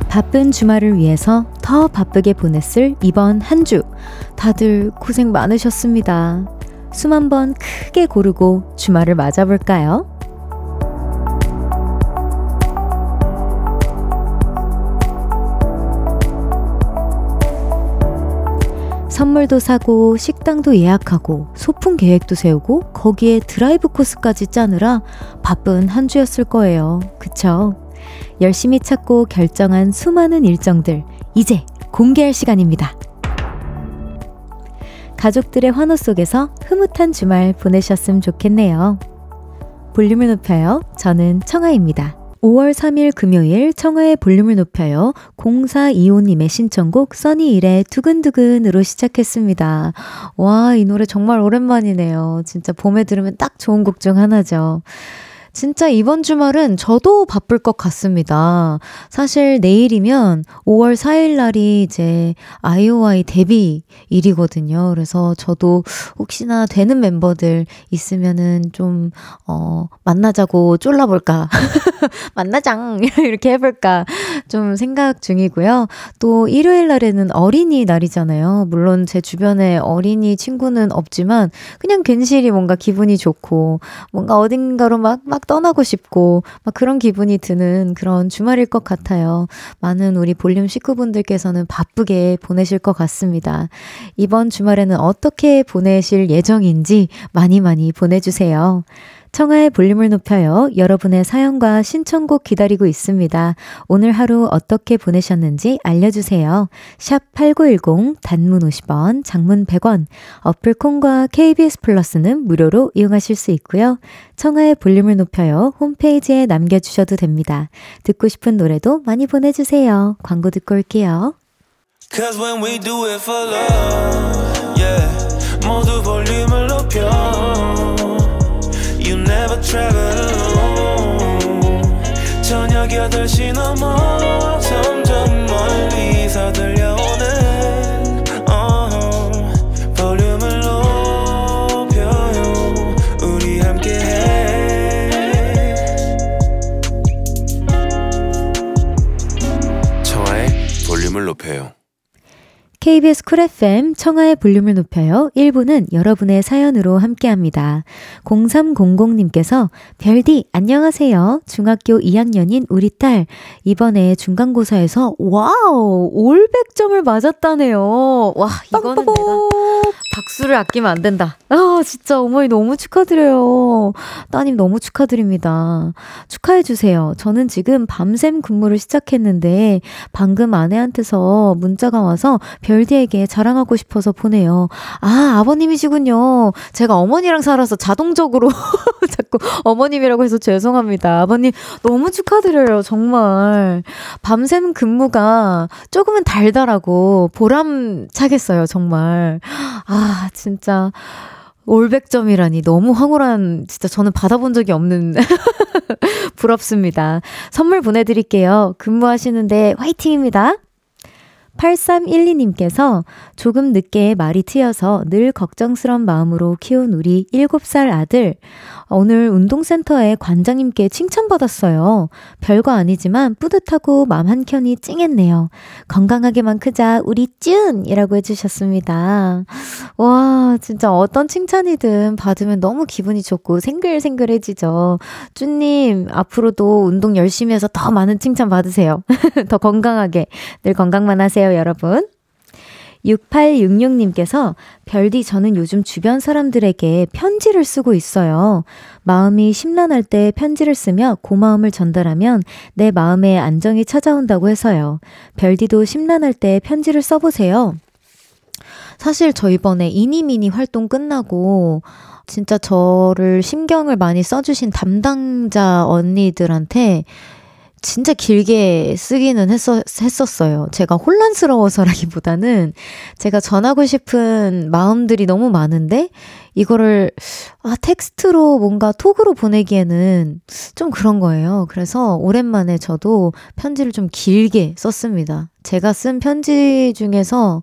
바쁜 주말을 위해서 더 바쁘게 보냈을 이번 한 주. 다들 고생 많으셨습니다. 숨 한번 크게 고르고 주말을 맞아볼까요? 선물도 사고 식당도 예약하고 소풍 계획도 세우고 거기에 드라이브 코스까지 짜느라 바쁜 한 주였을 거예요. 그쵸? 열심히 찾고 결정한 수많은 일정들 이제 공개할 시간입니다. 가족들의 환호 속에서 흐뭇한 주말 보내셨으면 좋겠네요. 볼륨을 높여요. 저는 청아입니다. 5월 3일 금요일 청하의 볼륨을 높여요. 0425님의 신청곡 써니일의 두근두근으로 시작했습니다. 와, 이 노래 정말 오랜만이네요. 진짜 봄에 들으면 딱 좋은 곡 중 하나죠. 진짜 이번 주말은 저도 바쁠 것 같습니다. 사실 내일이면 5월 4일 날이 이제 아이오아이 데뷔일이거든요. 그래서 저도 혹시나 되는 멤버들 있으면은 좀 만나자고 쫄라볼까 만나장 이렇게 해볼까 좀 생각 중이고요. 또 일요일 날에는 어린이날이잖아요. 물론 제 주변에 어린이 친구는 없지만 그냥 괜시리 뭔가 기분이 좋고 뭔가 어딘가로 막 떠나고 싶고 막 그런 기분이 드는 그런 주말일 것 같아요. 많은 우리 볼륨 식구분들께서는 바쁘게 보내실 것 같습니다. 이번 주말에는 어떻게 보내실 예정인지 많이 보내주세요. 청하의 볼륨을 높여요. 여러분의 사연과 신청곡 기다리고 있습니다. 오늘 하루 어떻게 보내셨는지 알려주세요. 샵 8910 단문 50원, 장문 100원, 어플 콩과 KBS 플러스는 무료로 이용하실 수 있고요. 청하의 볼륨을 높여요. 홈페이지에 남겨주셔도 됩니다. 듣고 싶은 노래도 많이 보내주세요. 광고 듣고 올게요. Cause when we do it for love, yeah, 모두 볼륨을 높여 You never travel alone 저녁 8시 넘어 점점 멀리서 들려오는 볼륨을 높여요 우리 함께해 청하의 볼륨을 높여요 KBS 쿨 FM 청하의 볼륨을 높여요. 1부는 여러분의 사연으로 함께합니다. 0300님께서 별디 안녕하세요. 중학교 2학년인 우리 딸 이번에 중간고사에서 와우 500점을 맞았다네요. 와 이거는 내가 박수를 아끼면 안 된다. 아 진짜 어머니 너무 축하드려요. 따님 너무 축하드립니다. 축하해주세요. 저는 지금 밤샘 근무를 시작했는데 방금 아내한테서 문자가 와서 별디에게 자랑하고 싶어서 보내요. 아 아버님이시군요. 제가 어머니랑 살아서 자동적으로 자꾸 어머님이라고 해서 죄송합니다. 아버님 너무 축하드려요. 정말 밤샘 근무가 조금은 달달하고 보람차겠어요. 정말 아 진짜 500점이라니 너무 황홀한 진짜 저는 받아본 적이 없는 부럽습니다. 선물 보내드릴게요. 근무하시는데 화이팅입니다. 8312님께서 조금 늦게 말이 트여서 늘 걱정스러운 마음으로 키운 우리 7살 아들 오늘 운동센터에 관장님께 칭찬받았어요. 별거 아니지만 뿌듯하고 마음 한켠이 찡했네요. 건강하게만 크자 우리 쭌이라고 해주셨습니다. 와 진짜 어떤 칭찬이든 받으면 너무 기분이 좋고 생글생글해지죠. 쭈님 앞으로도 운동 열심히 해서 더 많은 칭찬 받으세요. 더 건강하게 늘 건강만 하세요 여러분. 6866님께서 별디 저는 요즘 주변 사람들에게 편지를 쓰고 있어요. 마음이 심란할 때 편지를 쓰며 고마움을 전달하면 내 마음에 안정이 찾아온다고 해서요. 별디도 심란할 때 편지를 써보세요. 사실 저 이번에 이니미니 활동 끝나고 진짜 저를 신경을 많이 써주신 담당자 언니들한테 진짜 길게 쓰기는 했었어요. 제가 혼란스러워서라기보다는 제가 전하고 싶은 마음들이 너무 많은데 이거를 텍스트로 뭔가 톡으로 보내기에는 좀 그런 거예요. 그래서 오랜만에 저도 편지를 좀 길게 썼습니다. 제가 쓴 편지 중에서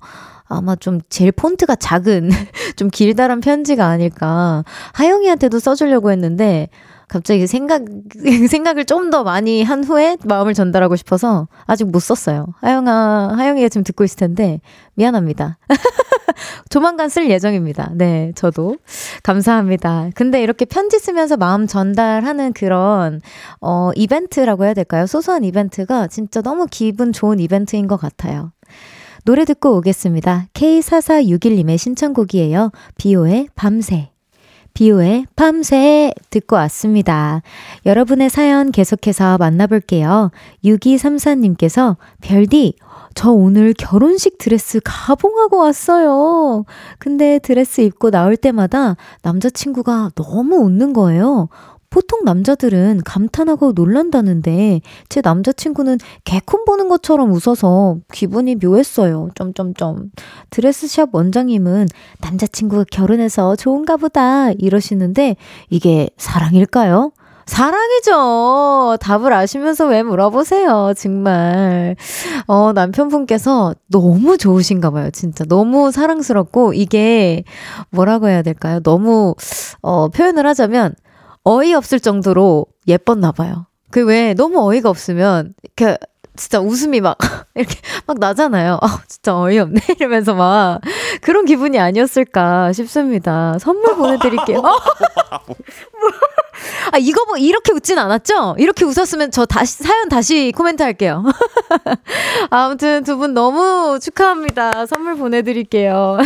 아마 좀 제일 폰트가 작은 좀 길다란 편지가 아닐까. 하영이한테도 써주려고 했는데 갑자기 생각을 좀 더 많이 한 후에 마음을 전달하고 싶어서 아직 못 썼어요. 하영이가 지금 듣고 있을 텐데 미안합니다. 조만간 쓸 예정입니다. 네, 저도 감사합니다. 근데 이렇게 편지 쓰면서 마음 전달하는 그런 이벤트라고 해야 될까요? 소소한 이벤트가 진짜 너무 기분 좋은 이벤트인 것 같아요. 노래 듣고 오겠습니다. K4461님의 신청곡이에요. 비오의 밤새. 비오의 밤새 듣고 왔습니다. 여러분의 사연 계속해서 만나볼게요. 6234님께서 별디, 저 오늘 결혼식 드레스 가봉하고 왔어요. 근데 드레스 입고 나올 때마다 남자친구가 너무 웃는 거예요. 보통 남자들은 감탄하고 놀란다는데 제 남자친구는 개콘 보는 것처럼 웃어서 기분이 묘했어요. 드레스샵 원장님은 남자친구가 결혼해서 좋은가 보다 이러시는데 이게 사랑일까요? 사랑이죠. 답을 아시면서 왜 물어보세요. 정말 남편분께서 너무 좋으신가 봐요. 진짜 너무 사랑스럽고 이게 뭐라고 해야 될까요? 너무 표현을 하자면 어이없을 정도로 예뻤나 봐요. 그 왜 너무 어이가 없으면 이렇게 진짜 웃음이 막 이렇게 막 나잖아요. 진짜 어이없네 이러면서 막 그런 기분이 아니었을까 싶습니다. 선물 보내드릴게요. 이거 뭐 이렇게 웃진 않았죠? 이렇게 웃었으면 저 사연 다시 코멘트 할게요. 아무튼 두 분 너무 축하합니다. 선물 보내드릴게요.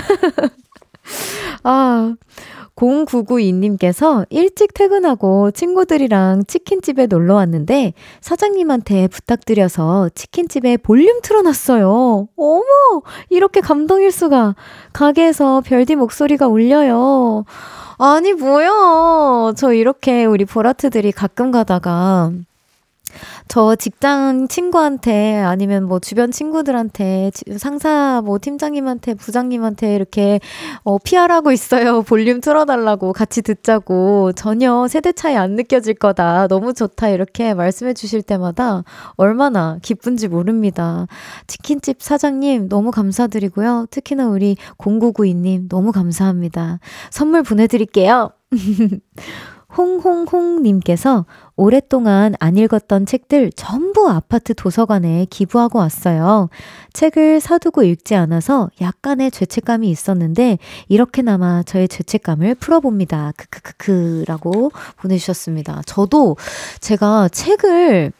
0992님께서 일찍 퇴근하고 친구들이랑 치킨집에 놀러 왔는데 사장님한테 부탁드려서 치킨집에 볼륨 틀어놨어요. 어머, 이렇게 감동일 수가. 가게에서 별디 목소리가 울려요. 아니 뭐야, 저 이렇게 우리 보라트들이 가끔 가다가 저 직장 친구한테 아니면 뭐 주변 친구들한테 상사 뭐 팀장님한테 부장님한테 이렇게 PR하고 있어요. 볼륨 틀어달라고 같이 듣자고. 전혀 세대 차이 안 느껴질 거다. 너무 좋다. 이렇게 말씀해 주실 때마다 얼마나 기쁜지 모릅니다. 치킨집 사장님 너무 감사드리고요. 특히나 우리 0992님 너무 감사합니다. 선물 보내드릴게요. 홍홍홍님께서 오랫동안 안 읽었던 책들 전부 아파트 도서관에 기부하고 왔어요. 책을 사두고 읽지 않아서 약간의 죄책감이 있었는데 이렇게나마 저의 죄책감을 풀어봅니다. 라고 보내주셨습니다. 저도 제가 책을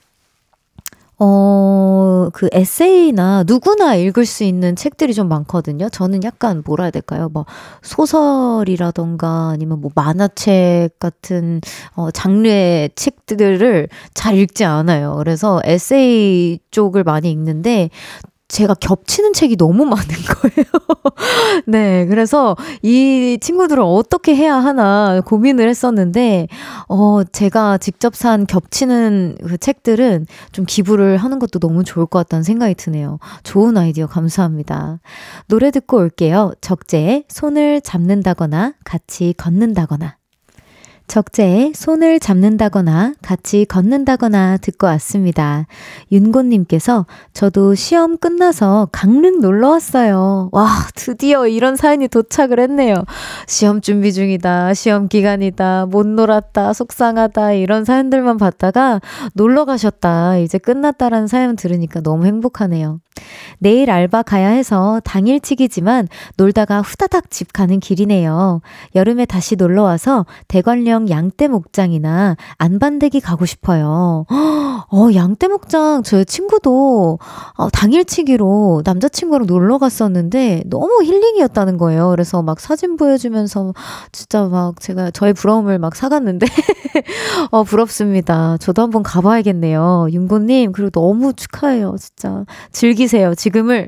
그 에세이나 누구나 읽을 수 있는 책들이 좀 많거든요. 저는 약간 뭐라 해야 될까요? 뭐 소설이라던가 아니면 뭐 만화책 같은 장르의 책들을 잘 읽지 않아요. 그래서 에세이 쪽을 많이 읽는데 제가 겹치는 책이 너무 많은 거예요. 네, 그래서 이 친구들을 어떻게 해야 하나 고민을 했었는데 제가 직접 산 겹치는 그 책들은 좀 기부를 하는 것도 너무 좋을 것 같다는 생각이 드네요. 좋은 아이디어 감사합니다. 노래 듣고 올게요. 적재의 손을 잡는다거나 같이 걷는다거나. 적재의 손을 잡는다거나 같이 걷는다거나 듣고 왔습니다. 윤곤님께서 저도 시험 끝나서 강릉 놀러 왔어요. 와, 드디어 이런 사연이 도착을 했네요. 시험 준비 중이다, 시험 기간이다, 못 놀았다, 속상하다 이런 사연들만 봤다가 놀러 가셨다, 이제 끝났다라는 사연 들으니까 너무 행복하네요. 내일 알바 가야 해서 당일치기지만 놀다가 후다닥 집 가는 길이네요. 여름에 다시 놀러와서 대관령 양떼목장이나 안반대기 가고 싶어요. 양떼목장 저 친구도 당일치기로 남자친구랑 놀러 갔었는데 너무 힐링이었다는 거예요. 그래서 막 사진 보여주면서 진짜 막 제가 저의 부러움을 막 사갔는데 부럽습니다. 저도 한번 가봐야겠네요. 윤고님, 그리고 너무 축하해요. 진짜 즐기세요, 지금을.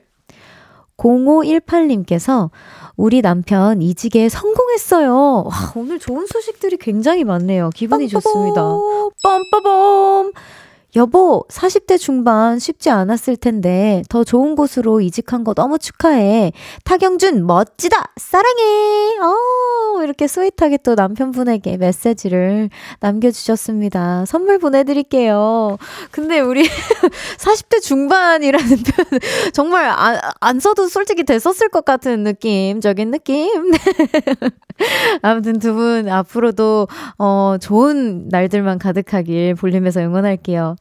0518님께서 우리 남편 이직에 성공했어요. 와, 오늘 좋은 소식들이 굉장히 많네요. 기분이 좋습니다. 빰빠밤. 여보, 40대 중반 쉽지 않았을 텐데 더 좋은 곳으로 이직한 거 너무 축하해. 타경준 멋지다. 사랑해. 이렇게 스윗하게 또 남편분에게 메시지를 남겨주셨습니다. 선물 보내드릴게요. 근데 우리 40대 중반이라는 표현 정말 안 써도 솔직히 됐었을 것 같은 느낌적인 느낌. 아무튼 두 분 앞으로도 좋은 날들만 가득하길 볼륨에서 응원할게요.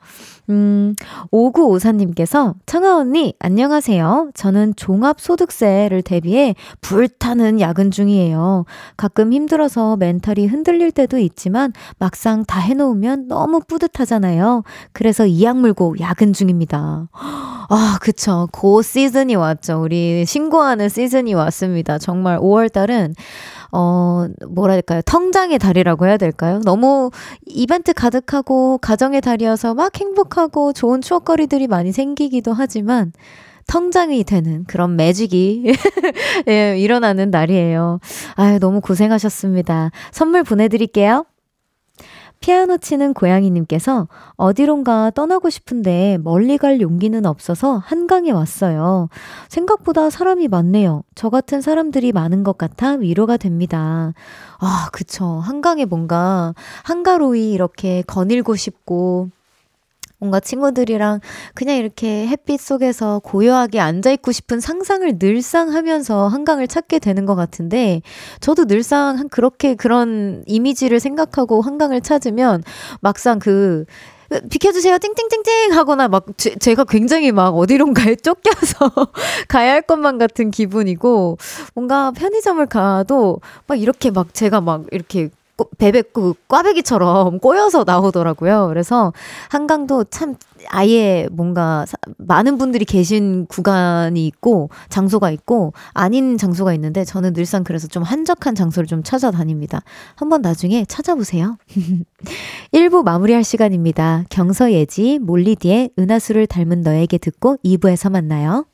5954님께서 청아 언니 안녕하세요. 저는 종합소득세를 대비해 불타는 야근 중이에요. 가끔 힘들어서 멘탈이 흔들릴 때도 있지만 막상 다 해놓으면 너무 뿌듯하잖아요. 그래서 이악 물고 야근 중입니다. 아, 그쵸. 그 시즌이 왔죠. 우리 신고하는 시즌이 왔습니다. 정말 5월달은 뭐랄까요. 통장의 달이라고 해야 될까요? 너무 이벤트 가득하고 가정의 달이어서 막 행복하고 좋은 추억거리들이 많이 생기기도 하지만 통장이 되는 그런 매직이 예, 일어나는 날이에요. 아유, 너무 고생하셨습니다. 선물 보내드릴게요. 피아노 치는 고양이님께서 어디론가 떠나고 싶은데 멀리 갈 용기는 없어서 한강에 왔어요. 생각보다 사람이 많네요. 저 같은 사람들이 많은 것 같아 위로가 됩니다. 아, 그쵸. 한강에 뭔가 한가로이 이렇게 거닐고 싶고 뭔가 친구들이랑 그냥 이렇게 햇빛 속에서 고요하게 앉아있고 싶은 상상을 늘상 하면서 한강을 찾게 되는 것 같은데 저도 늘상 그렇게 그런 이미지를 생각하고 한강을 찾으면 막상 비켜주세요 띵띵띵띵 하거나 막 제가 굉장히 막 어디론가에 쫓겨서 가야 할 것만 같은 기분이고 뭔가 편의점을 가도 막 이렇게 막 제가 막 이렇게 꽈배기처럼 꼬여서 나오더라고요. 그래서 한강도 참 아예 뭔가 많은 분들이 계신 구간이 있고 장소가 있고 아닌 장소가 있는데 저는 늘상 그래서 좀 한적한 장소를 좀 찾아다닙니다. 한번 나중에 찾아보세요. 1부 마무리할 시간입니다. 경서예지, 몰리디의 은하수를 닮은 너에게 듣고 2부에서 만나요.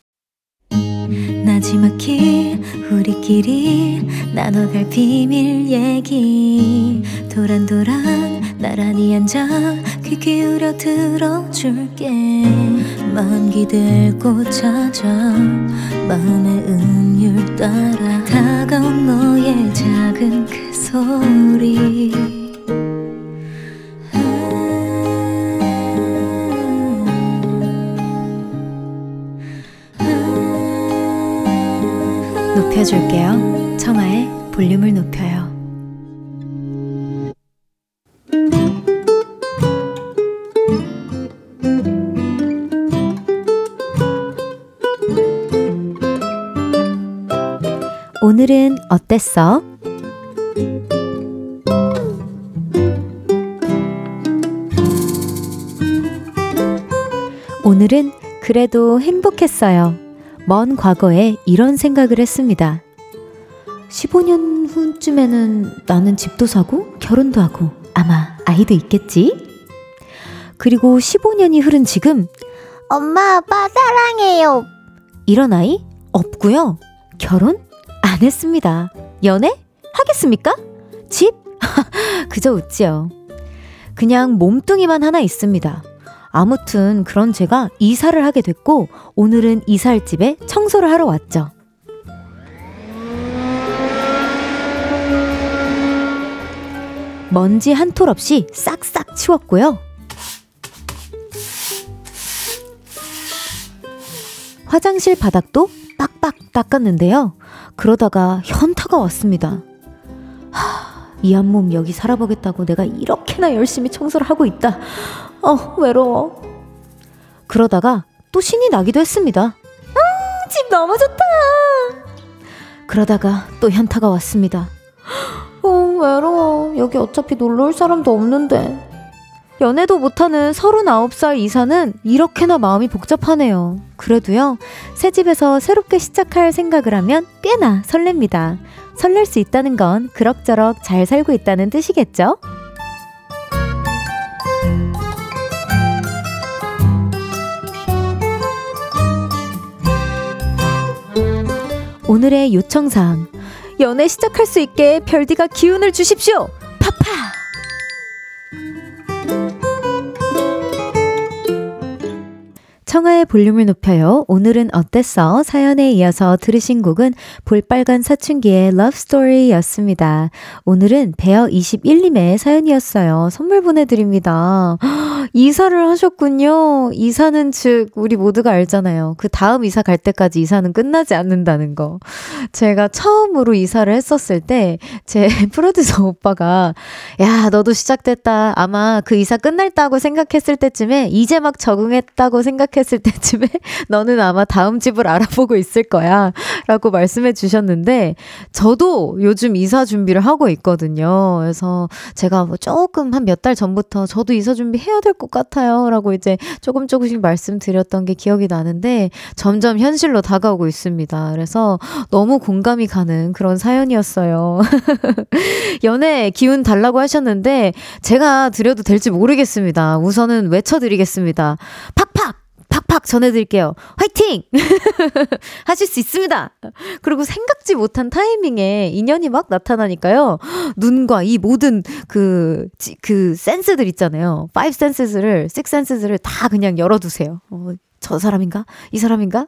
나지막히 우리끼리 나눠갈 비밀 얘기 도란도란 나란히 앉아 귀 기울여 들어줄게 마음 기대고 찾아 마음의 음율 따라 다가온 너의 작은 그 소리 높여줄게요. 청하의 볼륨을 높여요. 오늘은 어땠어? 오늘은 그래도 행복했어요. 먼 과거에 이런 생각을 했습니다. 15년 후쯤에는 나는 집도 사고 결혼도 하고 아마 아이도 있겠지? 그리고 15년이 흐른 지금 엄마 아빠 사랑해요 이런 아이 없고요. 결혼 안 했습니다. 연애 하겠습니까? 집? 그저 웃지요. 그냥 몸뚱이만 하나 있습니다. 아무튼 그런 제가 이사를 하게 됐고 오늘은 이사할 집에 청소를 하러 왔죠. 먼지 한 톨 없이 싹싹 치웠고요. 화장실 바닥도 빡빡 닦았는데요. 그러다가 현타가 왔습니다. 이 한 몸 여기 살아보겠다고 내가 이렇게나 열심히 청소를 하고 있다. 외로워. 그러다가 또 신이 나기도 했습니다. 집 너무 좋다. 그러다가 또 현타가 왔습니다. 외로워. 여기 어차피 놀러 올 사람도 없는데. 연애도 못하는 39살 이사는 이렇게나 마음이 복잡하네요. 그래도요, 새 집에서 새롭게 시작할 생각을 하면 꽤나 설렙니다. 설렐 수 있다는 건 그럭저럭 잘 살고 있다는 뜻이겠죠? 오늘의 요청사항. 연애 시작할 수 있게 별디가 기운을 주십시오. 파파! 청하의 볼륨을 높여요. 오늘은 어땠어? 사연에 이어서 들으신 곡은 볼빨간 사춘기의 Love Story였습니다. 오늘은 베어21님의 사연이었어요. 선물 보내드립니다. 이사를 하셨군요. 이사는 즉 우리 모두가 알잖아요. 그 다음 이사 갈 때까지 이사는 끝나지 않는다는 거. 제가 처음으로 이사를 했었을 때 제 프로듀서 오빠가 야 너도 시작됐다. 아마 그 이사 끝날다고 생각했을 때쯤에 이제 막 적응했다고 생각했을 때쯤에 너는 아마 다음 집을 알아보고 있을 거야 라고 말씀해 주셨는데 저도 요즘 이사 준비를 하고 있거든요. 그래서 제가 뭐 조금 한 몇 달 전부터 저도 이사 준비 해야 될 것 같아요 라고 이제 조금씩 말씀드렸던 게 기억이 나는데 점점 현실로 다가오고 있습니다. 그래서 너무 공감이 가는 그런 사연이었어요. 연애 기운 달라고 하셨는데 제가 드려도 될지 모르겠습니다. 우선은 외쳐드리겠습니다. 팍팍! 팍팍 전해드릴게요. 화이팅! 하실 수 있습니다. 그리고 생각지 못한 타이밍에 인연이 막 나타나니까요. 눈과 이 모든 그 센스들 있잖아요. 5 센스를, 6 센스를 다 그냥 열어두세요. 저 사람인가? 이 사람인가?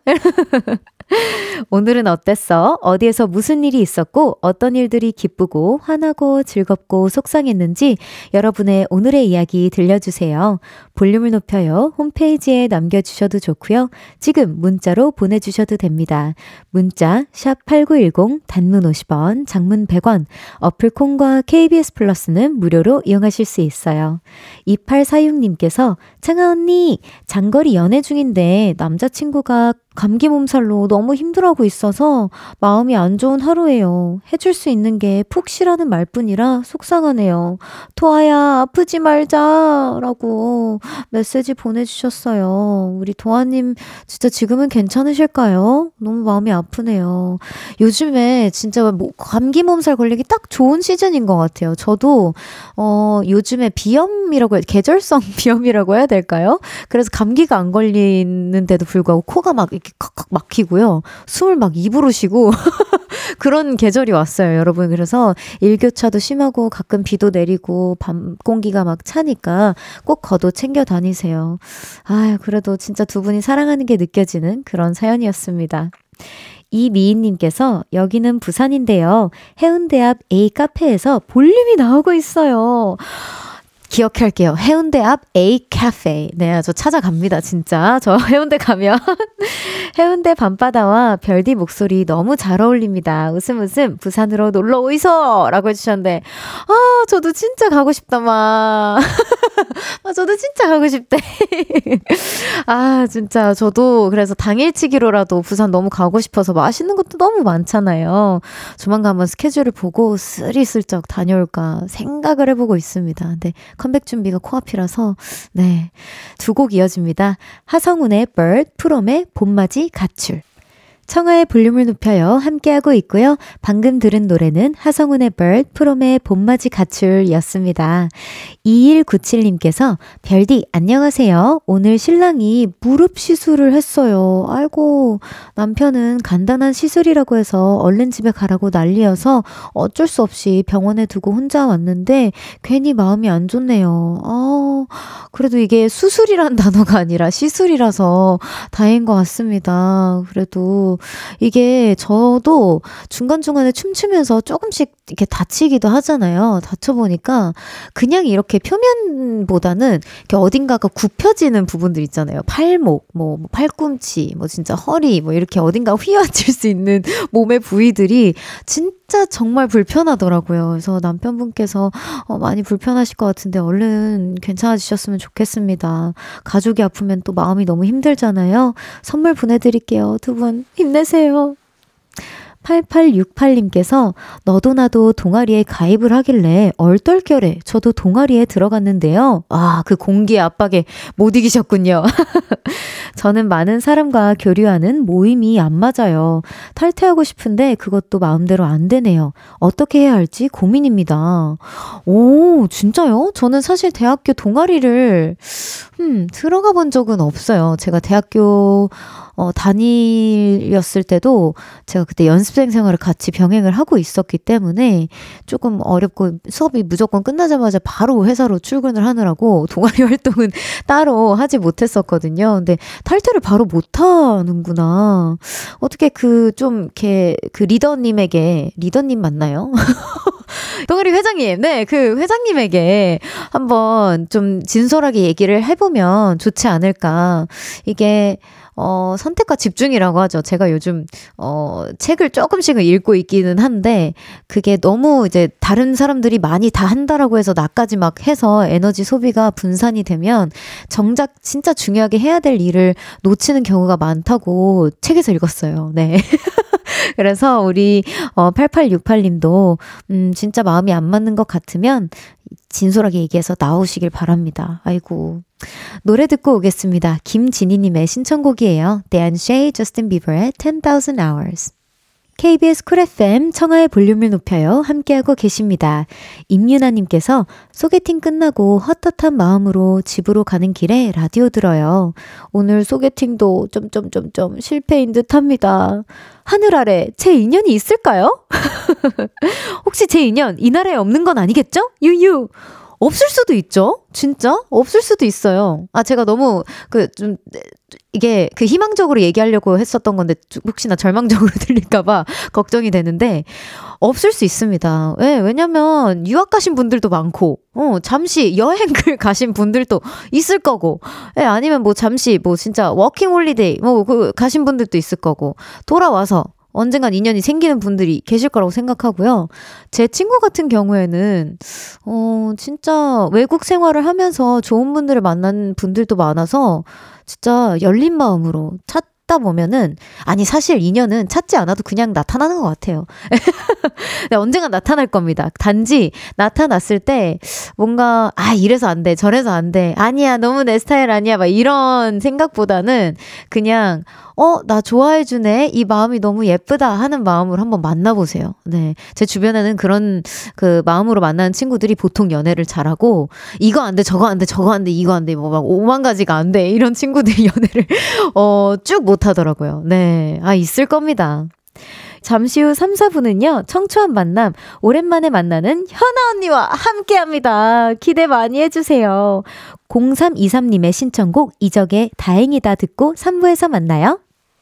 오늘은 어땠어? 어디에서 무슨 일이 있었고 어떤 일들이 기쁘고 화나고 즐겁고 속상했는지 여러분의 오늘의 이야기 들려주세요. 볼륨을 높여요. 홈페이지에 남겨주셔도 좋고요. 지금 문자로 보내주셔도 됩니다. 문자 샵8910 단문 50원 장문 100원 어플콘과 KBS 플러스는 무료로 이용하실 수 있어요. 2846님께서 창아 언니 장거리 연애 중인데 남자친구가 감기 몸살로 너무 힘들어하고 있어서 마음이 안 좋은 하루예요. 해줄 수 있는 게 푹 쉬라는 말뿐이라 속상하네요. 도아야 아프지 말자 라고 메시지 보내주셨어요. 우리 도아님 진짜 지금은 괜찮으실까요? 너무 마음이 아프네요. 요즘에 진짜 감기 몸살 걸리기 딱 좋은 시즌인 것 같아요. 저도 요즘에 비염이라고 계절성 비염이라고 해야 될까요? 그래서 감기가 안 걸리는데도 불구하고 코가 막 이렇게 칵칵 막히고요. 숨을 막 입으로 쉬고 그런 계절이 왔어요, 여러분. 그래서 일교차도 심하고 가끔 비도 내리고 밤 공기가 막 차니까 꼭 겉옷 챙겨 다니세요. 아, 그래도 진짜 두 분이 사랑하는 게 느껴지는 그런 사연이었습니다. 이미희님께서 여기는 부산인데요. 해운대 앞 A 카페에서 볼륨이 나오고 있어요. 기억할게요. 해운대 앞 A 카페. 네, 저 찾아갑니다. 진짜. 저 해운대 가면 해운대 밤바다와 별디 목소리 너무 잘 어울립니다. 웃음 웃음 부산으로 놀러 오이소! 라고 해주셨는데 저도 진짜 가고 싶다 마. 저도 진짜 가고 싶대. 진짜 저도 그래서 당일치기로라도 부산 너무 가고 싶어서 맛있는 것도 너무 많잖아요. 조만간 한번 스케줄을 보고 스리슬쩍 다녀올까 생각을 해보고 있습니다. 근데 컴백 준비가 코앞이라서 네, 두 곡 이어집니다. 하성운의 Bird, 프롬의 봄맞이 가출. 청하의 볼륨을 높여요. 함께하고 있고요. 방금 들은 노래는 하성운의 Bird, 프롬의 봄맞이 가출이었습니다. 2197님께서 별디 안녕하세요. 오늘 신랑이 무릎 시술을 했어요. 아이고 남편은 간단한 시술이라고 해서 얼른 집에 가라고 난리여서 어쩔 수 없이 병원에 두고 혼자 왔는데 괜히 마음이 안 좋네요. 그래도 이게 수술이란 단어가 아니라 시술이라서 다행인 것 같습니다. 그래도 이게 저도 중간중간에 춤추면서 조금씩 이렇게 다치기도 하잖아요. 다쳐보니까 그냥 이렇게 표면보다는 이렇게 어딘가가 굽혀지는 부분들 있잖아요. 팔목, 뭐 팔꿈치, 뭐 진짜 허리, 뭐 이렇게 어딘가 휘어질 수 있는 몸의 부위들이 진짜 정말 불편하더라고요. 그래서 남편분께서 많이 불편하실 것 같은데 얼른 괜찮아지셨으면 좋겠습니다. 가족이 아프면 또 마음이 너무 힘들잖아요. 선물 보내드릴게요. 두 분 힘내세요. 8868님께서 너도 나도 동아리에 가입을 하길래 얼떨결에 저도 동아리에 들어갔는데요. 그 공기의 압박에 못 이기셨군요. 저는 많은 사람과 교류하는 모임이 안 맞아요. 탈퇴하고 싶은데 그것도 마음대로 안 되네요. 어떻게 해야 할지 고민입니다. 오, 진짜요? 저는 사실 대학교 동아리를 들어가 본 적은 없어요. 제가 대학교 다니었을 때도 제가 그때 연습생 생활을 같이 병행을 하고 있었기 때문에 조금 어렵고 수업이 무조건 끝나자마자 바로 회사로 출근을 하느라고 동아리 활동은 따로 하지 못했었거든요. 근데 탈퇴를 바로 못하는구나. 어떻게 이렇게 리더님 맞나요? 동아리 회장님, 네, 그 회장님에게 한번 좀 진솔하게 얘기를 해보면 좋지 않을까. 이게 선택과 집중이라고 하죠. 제가 요즘 책을 조금씩은 읽고 있기는 한데 그게 너무 이제 다른 사람들이 많이 다 한다라고 해서 나까지 막 해서 에너지 소비가 분산이 되면 정작 진짜 중요하게 해야 될 일을 놓치는 경우가 많다고 책에서 읽었어요. 네. 그래서 우리 8868님도 진짜 마음이 안 맞는 것 같으면 진솔하게 얘기해서 나오시길 바랍니다. 아이고. 노래 듣고 오겠습니다. 김진희님의 신청곡이에요. 대안쉐이 저스틴 비버의 10,000 Hours. KBS 쿨 FM 청하의 볼륨을 높여요. 함께하고 계십니다. 임윤아님께서 소개팅 끝나고 헛헛한 마음으로 집으로 가는 길에 라디오 들어요. 오늘 소개팅도 실패인 듯 합니다. 하늘 아래 제 인연이 있을까요? 혹시 제 인연 이 나라에 없는 건 아니겠죠? 유유. 없을 수도 있죠? 진짜? 없을 수도 있어요. 제가 너무 이게 희망적으로 얘기하려고 했었던 건데 혹시나 절망적으로 들릴까봐 걱정이 되는데 없을 수 있습니다. 네, 왜냐면 유학 가신 분들도 많고 잠시 여행을 가신 분들도 있을 거고 아니면 잠시 진짜 워킹 홀리데이 가신 분들도 있을 거고 돌아와서 언젠간 인연이 생기는 분들이 계실 거라고 생각하고요. 제 친구 같은 경우에는 진짜 외국 생활을 하면서 좋은 분들을 만난 분들도 많아서 진짜 열린 마음으로 찾다 보면은 사실 인연은 찾지 않아도 그냥 나타나는 것 같아요. 네, 언젠간 나타날 겁니다. 단지 나타났을 때 뭔가 이래서 안 돼 저래서 안 돼 아니야 너무 내 스타일 아니야 막 이런 생각보다는 그냥 나 좋아해주네 이 마음이 너무 예쁘다 하는 마음으로 한번 만나보세요. 네, 제 주변에는 그런 마음으로 만나는 친구들이 보통 연애를 잘하고 이거 안 돼 저거 안 돼 저거 안 돼 이거 안 돼 막 5만 가지가 안 돼 이런 친구들이 연애를 쭉 못하더라고요. 네, 있을 겁니다. 잠시 후 3, 4분은요. 청초한 만남, 오랜만에 만나는 현아 언니와 함께합니다. 기대 많이 해주세요. 0323님의 신청곡 이적의 다행이다 듣고 3부에서 만나요.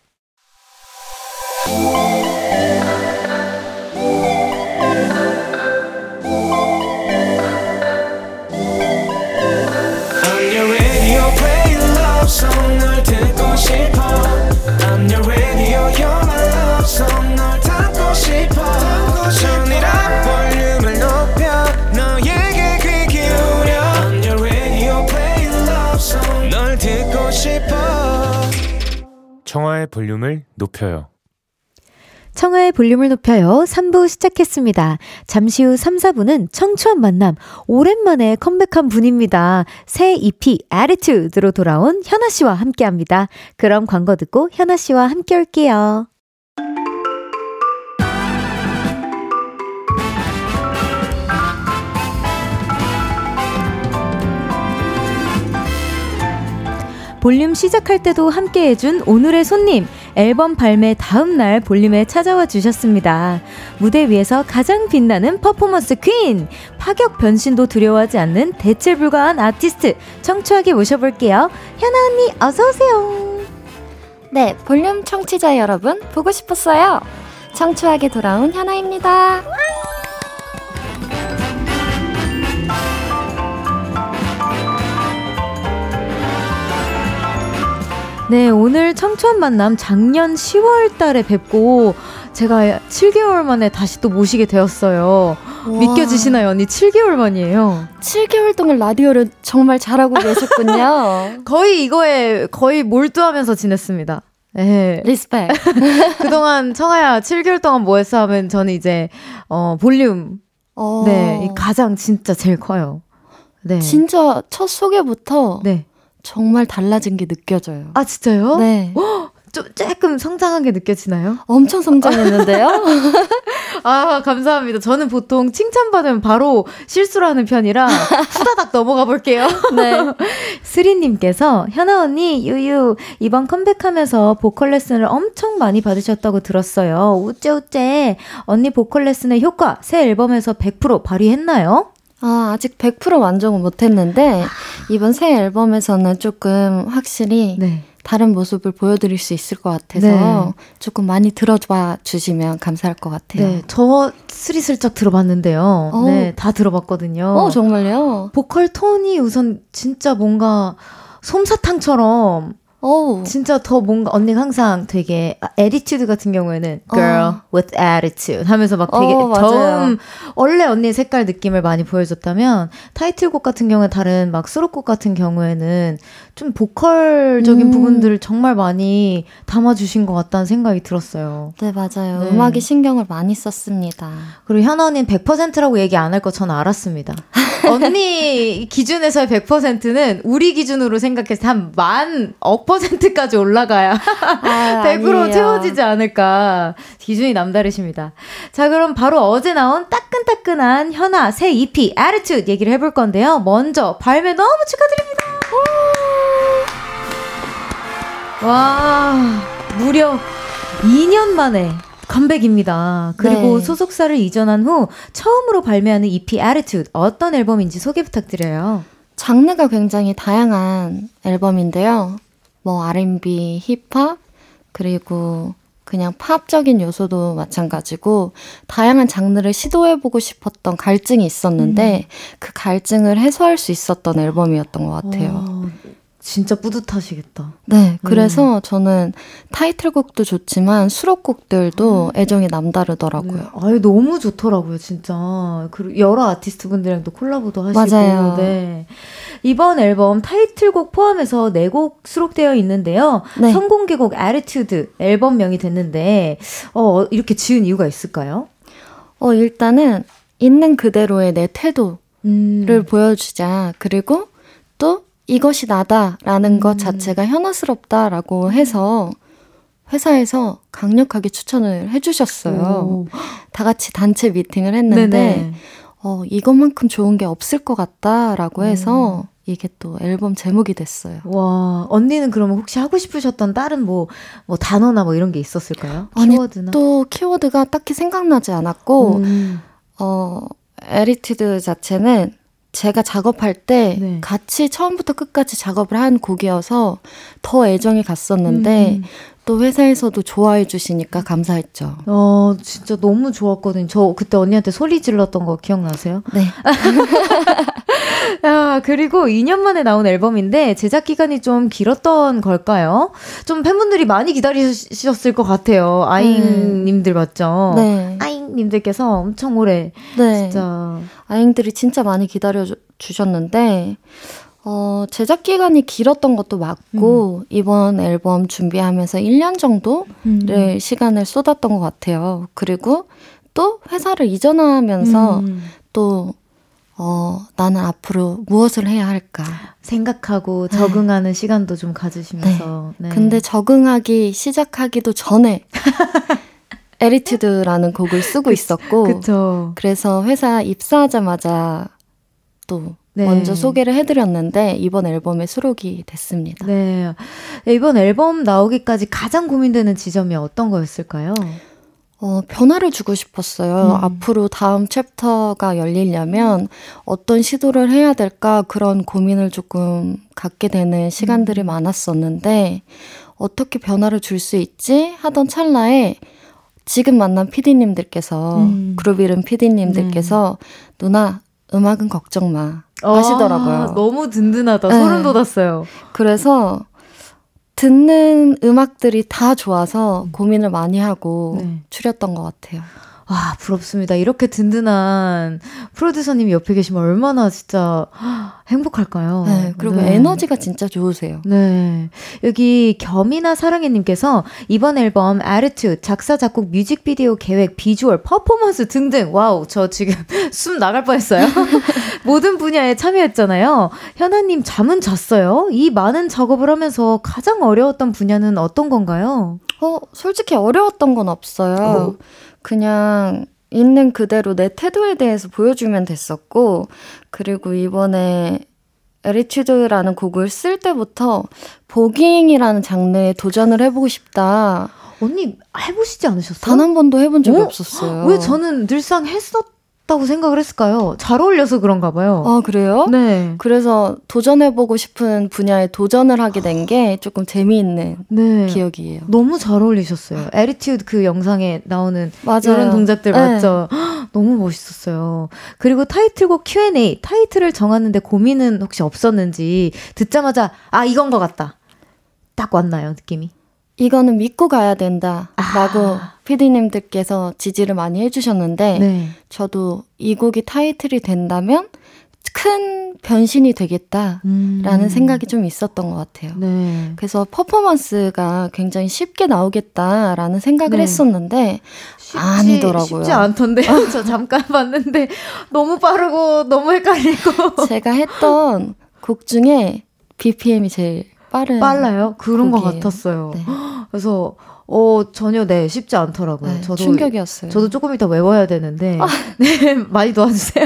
I'm your radio play love song 널 듣고 싶어 I'm your radio you're my love song 널 담고 싶어 전이라 볼륨을 높여 너에게 귀 기울여 I'm your radio play love song 널 듣고 싶어 청하의 볼륨을 높여요. 청하의 볼륨을 높여요. 3부 시작했습니다. 잠시 후 3, 4부는 청초한 만남, 오랜만에 컴백한 분입니다. 새 EP Attitude로 돌아온 현아 씨와 함께합니다. 그럼 광고 듣고 현아 씨와 함께 올게요. 볼륨 시작할 때도 함께해준 오늘의 손님, 앨범 발매 다음 날 볼륨에 찾아와 주셨습니다. 무대 위에서 가장 빛나는 퍼포먼스 퀸! 파격 변신도 두려워하지 않는 대체 불가한 아티스트 청초하게 모셔볼게요. 현아 언니 어서오세요. 네, 볼륨 청취자 여러분 보고 싶었어요. 청초하게 돌아온 현아입니다. 네, 오늘 청초한 만남 작년 10월 달에 뵙고 제가 7개월 만에 다시 또 모시게 되었어요. 와. 믿겨지시나요, 언니? 7개월 만이에요. 7개월 동안 라디오를 정말 잘하고 계셨군요. 거의 이거에 거의 몰두하면서 지냈습니다. 네. 리스펙. 그동안 청아야 7개월 동안 뭐 했어 하면 저는 이제 볼륨 네, 가장 진짜 제일 커요. 네. 진짜 첫 소개부터 네. 정말 달라진 게 느껴져요. 아, 진짜요? 네. 좀 조금 성장한 게 느껴지나요? 엄청 성장했는데요? 아, 감사합니다. 저는 보통 칭찬받으면 바로 실수를 하는 편이라 후다닥 넘어가 볼게요. 네. 스리님께서 현아 언니 유유 이번 컴백하면서 보컬 레슨을 엄청 많이 받으셨다고 들었어요. 우째우째 언니 보컬 레슨의 효과 새 앨범에서 100% 발휘했나요? 아직 100% 만족은 못했는데 이번 새 앨범에서는 조금 확실히 네. 다른 모습을 보여드릴 수 있을 것 같아서 네. 조금 많이 들어봐 주시면 감사할 것 같아요. 네, 저 스리슬쩍 들어봤는데요. 네, 다 들어봤거든요. 정말요? 보컬 톤이 우선 진짜 뭔가 솜사탕처럼 진짜 더 뭔가 언니가 항상 되게 애티튜드 같은 경우에는 girl with attitude 하면서 막 되게 저음 원래 언니의 색깔 느낌을 많이 보여줬다면 타이틀곡 같은 경우에 다른 막 수록곡 같은 경우에는 좀 보컬적인 부분들을 정말 많이 담아주신 것 같다는 생각이 들었어요. 네, 맞아요. 네. 음악에 신경을 많이 썼습니다. 그리고 현아 언니는 100%라고 얘기 안 할 거 저는 알았습니다. 언니 기준에서의 100%는 우리 기준으로 생각해서 한 10,000,000% 올라가야 100% 채워지지 않을까. 기준이 남다르십니다. 자, 그럼 바로 어제 나온 따끈따끈한 현아 새 EP Attitude 얘기를 해볼 건데요. 먼저 발매 너무 축하드립니다. 와, 무려 2년 만에 컴백입니다. 그리고 네. 소속사를 이전한 후 처음으로 발매하는 EP Attitude 어떤 앨범인지 소개 부탁드려요. 장르가 굉장히 다양한 앨범인데요. 뭐 R&B, 힙합, 그리고 그냥 팝적인 요소도 마찬가지고 다양한 장르를 시도해보고 싶었던 갈증이 있었는데 그 갈증을 해소할 수 있었던 앨범이었던 것 같아요. 진짜 뿌듯하시겠다. 네, 그래서 저는 타이틀곡도 좋지만 수록곡들도 애정이 남다르더라고요. 네. 아유, 너무 좋더라고요, 진짜. 그리고 여러 아티스트 분들이랑도 콜라보도 하시고. 맞아요. 네. 이번 앨범 타이틀곡 포함해서 4곡 수록되어 있는데요. 네. 선공개곡 Attitude 앨범명이 됐는데 이렇게 지은 이유가 있을까요? 일단은 있는 그대로의 내 태도를 보여주자. 그리고 또 이것이 나다라는 것 자체가 현아스럽다라고 해서 회사에서 강력하게 추천을 해주셨어요. 다 같이 단체 미팅을 했는데 이것만큼 좋은 게 없을 것 같다라고 해서 이게 또 앨범 제목이 됐어요. 와, 언니는 그러면 혹시 하고 싶으셨던 다른 뭐 단어나 뭐 이런 게 있었을까요? 아니, 키워드나? 또 키워드가 딱히 생각나지 않았고 에리티드 자체는 제가 작업할 때 같이 처음부터 끝까지 작업을 한 곡이어서 더 애정이 갔었는데 또 회사에서도 좋아해 주시니까 감사했죠. 진짜 너무 좋았거든요. 저 그때 언니한테 소리 질렀던 거 기억나세요? 네. 그리고 2년 만에 나온 앨범인데 제작 기간이 좀 길었던 걸까요? 좀 팬분들이 많이 기다리셨을 것 같아요. 아잉님들 맞죠? 네. 아잉님들께서 엄청 오래 진짜 아잉들이 진짜 많이 기다려 주셨는데 제작 기간이 길었던 것도 맞고 이번 앨범 준비하면서 1년 정도를 시간을 쏟았던 것 같아요. 그리고 또 회사를 이전하면서 또 나는 앞으로 무엇을 해야 할까 생각하고 적응하는 시간도 좀 가지시면서 네. 근데 적응하기 시작하기도 전에 에리튜드라는 곡을 쓰고 있었고 그쵸. 그래서 회사 입사하자마자 또 먼저 소개를 해드렸는데 이번 앨범에 수록이 됐습니다. 네, 이번 앨범 나오기까지 가장 고민되는 지점이 어떤 거였을까요? 변화를 주고 싶었어요. 앞으로 다음 챕터가 열리려면 어떤 시도를 해야 될까 그런 고민을 조금 갖게 되는 시간들이 많았었는데 어떻게 변화를 줄 수 있지 하던 찰나에 지금 만난 PD님들께서 그루비름 PD님들께서 누나 음악은 걱정 마 하시더라고요. 너무 든든하다. 소름 돋았어요. 그래서 듣는 음악들이 다 좋아서 고민을 많이 하고 추렸던 것 같아요. 와, 부럽습니다. 이렇게 든든한 프로듀서님이 옆에 계시면 얼마나 진짜 행복할까요? 네, 그리고 에너지가 진짜 좋으세요. 네. 여기 겸이나 사랑해님께서 이번 앨범 Attitude, 작사, 작곡, 뮤직비디오 계획, 비주얼, 퍼포먼스 등등. 와우, 저 지금 숨 나갈 뻔했어요. 모든 분야에 참여했잖아요. 현아님 잠은 잤어요? 이 많은 작업을 하면서 가장 어려웠던 분야는 어떤 건가요? 솔직히 어려웠던 건 없어요. 그냥 있는 그대로 내 태도에 대해서 보여주면 됐었고, 그리고 이번에 에리튜드라는 곡을 쓸 때부터 보깅이라는 장르에 도전을 해보고 싶다. 언니 해보시지 않으셨어요? 단 한 번도 해본 적이 없었어요. 왜 저는 늘상 했었다고 생각을 했을까요? 잘 어울려서 그런가 봐요. 아, 그래요? 네. 그래서 도전해보고 싶은 분야에 도전을 하게 된 게 조금 재미있는 네. 기억이에요. 너무 잘 어울리셨어요. 에리튜드 그 영상에 나오는 맞아요. 이런 동작들 네. 맞죠? 너무 멋있었어요. 그리고 타이틀곡 Q&A, 타이틀을 정하는데 고민은 혹시 없었는지 듣자마자 이건 것 같다. 딱 왔나요, 느낌이? 이거는 믿고 가야 된다라고 PD님들께서 지지를 많이 해주셨는데 네. 저도 이 곡이 타이틀이 된다면 큰 변신이 되겠다라는 생각이 좀 있었던 것 같아요. 네. 그래서 퍼포먼스가 굉장히 쉽게 나오겠다라는 생각을 네. 했었는데 아니더라고요. 쉽지 않던데요. 저 잠깐 봤는데 너무 빠르고 너무 헷갈리고. 제가 했던 곡 중에 BPM이 제일 빨라요? 그런 것 곡이에요. 같았어요. 네. 그래서 전혀 쉽지 않더라고요. 네, 저도 충격이었어요. 저도 조금 이따 외워야 되는데 네, 많이 도와주세요.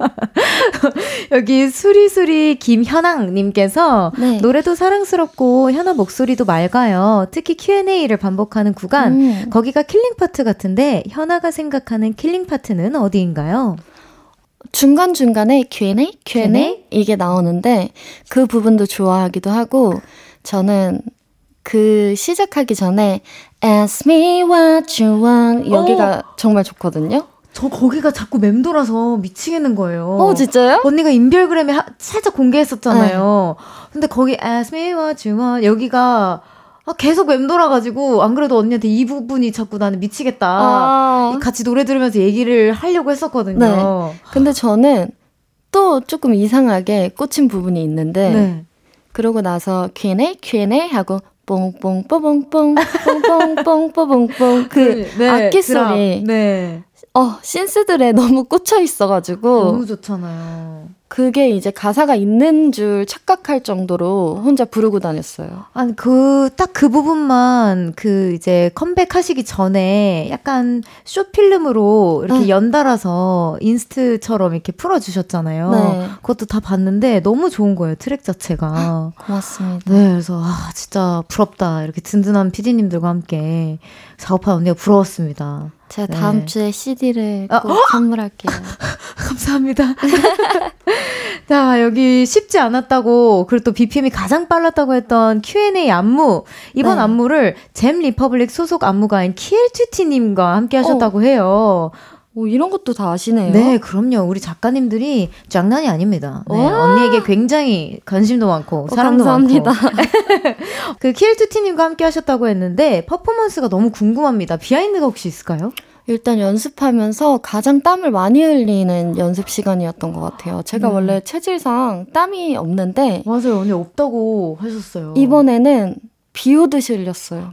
여기 수리수리 김현앙님께서 네. 노래도 사랑스럽고 현아 목소리도 맑아요. 특히 Q&A를 반복하는 구간 거기가 킬링 파트 같은데 현아가 생각하는 킬링 파트는 어디인가요? 중간중간에 Q&A 이게 나오는데 그 부분도 좋아하기도 하고 저는 그 시작하기 전에 Ask me what you want 여기가 정말 좋거든요. 저 거기가 자꾸 맴돌아서 미치겠는 거예요. 진짜요? 언니가 인별그램에 살짝 공개했었잖아요. 근데 거기 Ask me what you want 여기가 계속 맴돌아가지고 안 그래도 언니한테 이 부분이 자꾸 나는 미치겠다. 같이 노래 들으면서 얘기를 하려고 했었거든요. 네. 근데 저는 또 조금 이상하게 꽂힌 부분이 있는데 네. 그러고 나서 Q&A 하고 뽕뽕뽀뽕뽕 뽕뽕뽕뽀뽕뽕 그 악기 소리 네. 신스들에 너무 꽂혀 있어가지고 너무 좋잖아요. 그게 이제 가사가 있는 줄 착각할 정도로 혼자 부르고 다녔어요. 아니 딱 그 부분만 이제 컴백하시기 전에 약간 쇼필름으로 이렇게 연달아서 인스트처럼 이렇게 풀어주셨잖아요. 네. 그것도 다 봤는데 너무 좋은 거예요, 트랙 자체가. 고맙습니다. 네, 그래서 진짜 부럽다. 이렇게 든든한 PD님들과 함께 작업한 언니가 부러웠습니다. 제가 다음 주에 CD를 꼭 선물할게요. 감사합니다. 자, 여기 쉽지 않았다고, 그리고 또 BPM이 가장 빨랐다고 했던 Q&A 안무. 이번 네. 안무를 잼 리퍼블릭 소속 안무가인 키엘튜티님과 함께 하셨다고 해요. 이런 것도 다 아시네요. 네, 그럼요. 우리 작가님들이 장난이 아닙니다. 네, 언니에게 굉장히 관심도 많고 사랑도 감사합니다. 많고. 그 키엘투티님과 함께 하셨다고 했는데 퍼포먼스가 너무 궁금합니다. 비하인드가 혹시 있을까요? 일단 연습하면서 가장 땀을 많이 흘리는 연습 시간이었던 것 같아요. 제가 원래 체질상 땀이 없는데 맞아요. 언니 없다고 하셨어요. 이번에는 비 오듯이 흘렸어요.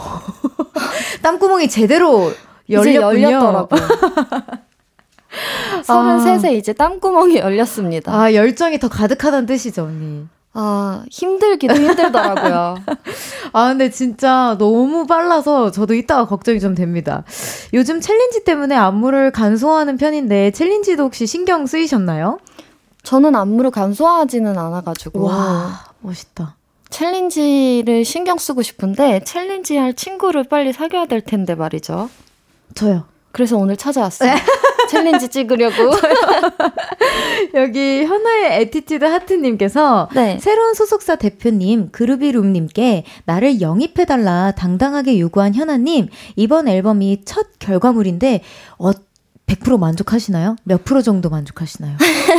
땀구멍이 제대로 이제 열렸군요. 열렸더라고요. 33세 이제 땀구멍이 열렸습니다. 열정이 더 가득하다는 뜻이죠, 언니. 힘들기도 힘들더라고요. 근데 진짜 너무 빨라서 저도 이따가 걱정이 좀 됩니다. 요즘 챌린지 때문에 안무를 간소화하는 편인데 챌린지도 혹시 신경 쓰이셨나요? 저는 안무를 간소화하지는 않아가지고. 와, 멋있다. 챌린지를 신경 쓰고 싶은데 챌린지 할 친구를 빨리 사귀어야 될 텐데 말이죠. 저요. 그래서 오늘 찾아왔어요. 챌린지 찍으려고. 여기 현아의 에티튜드 하트님께서 네. 새로운 소속사 대표님 그루비룸님께 나를 영입해달라 당당하게 요구한 현아님, 이번 앨범이 첫 결과물인데 100% 만족하시나요? 몇 프로 정도 만족하시나요?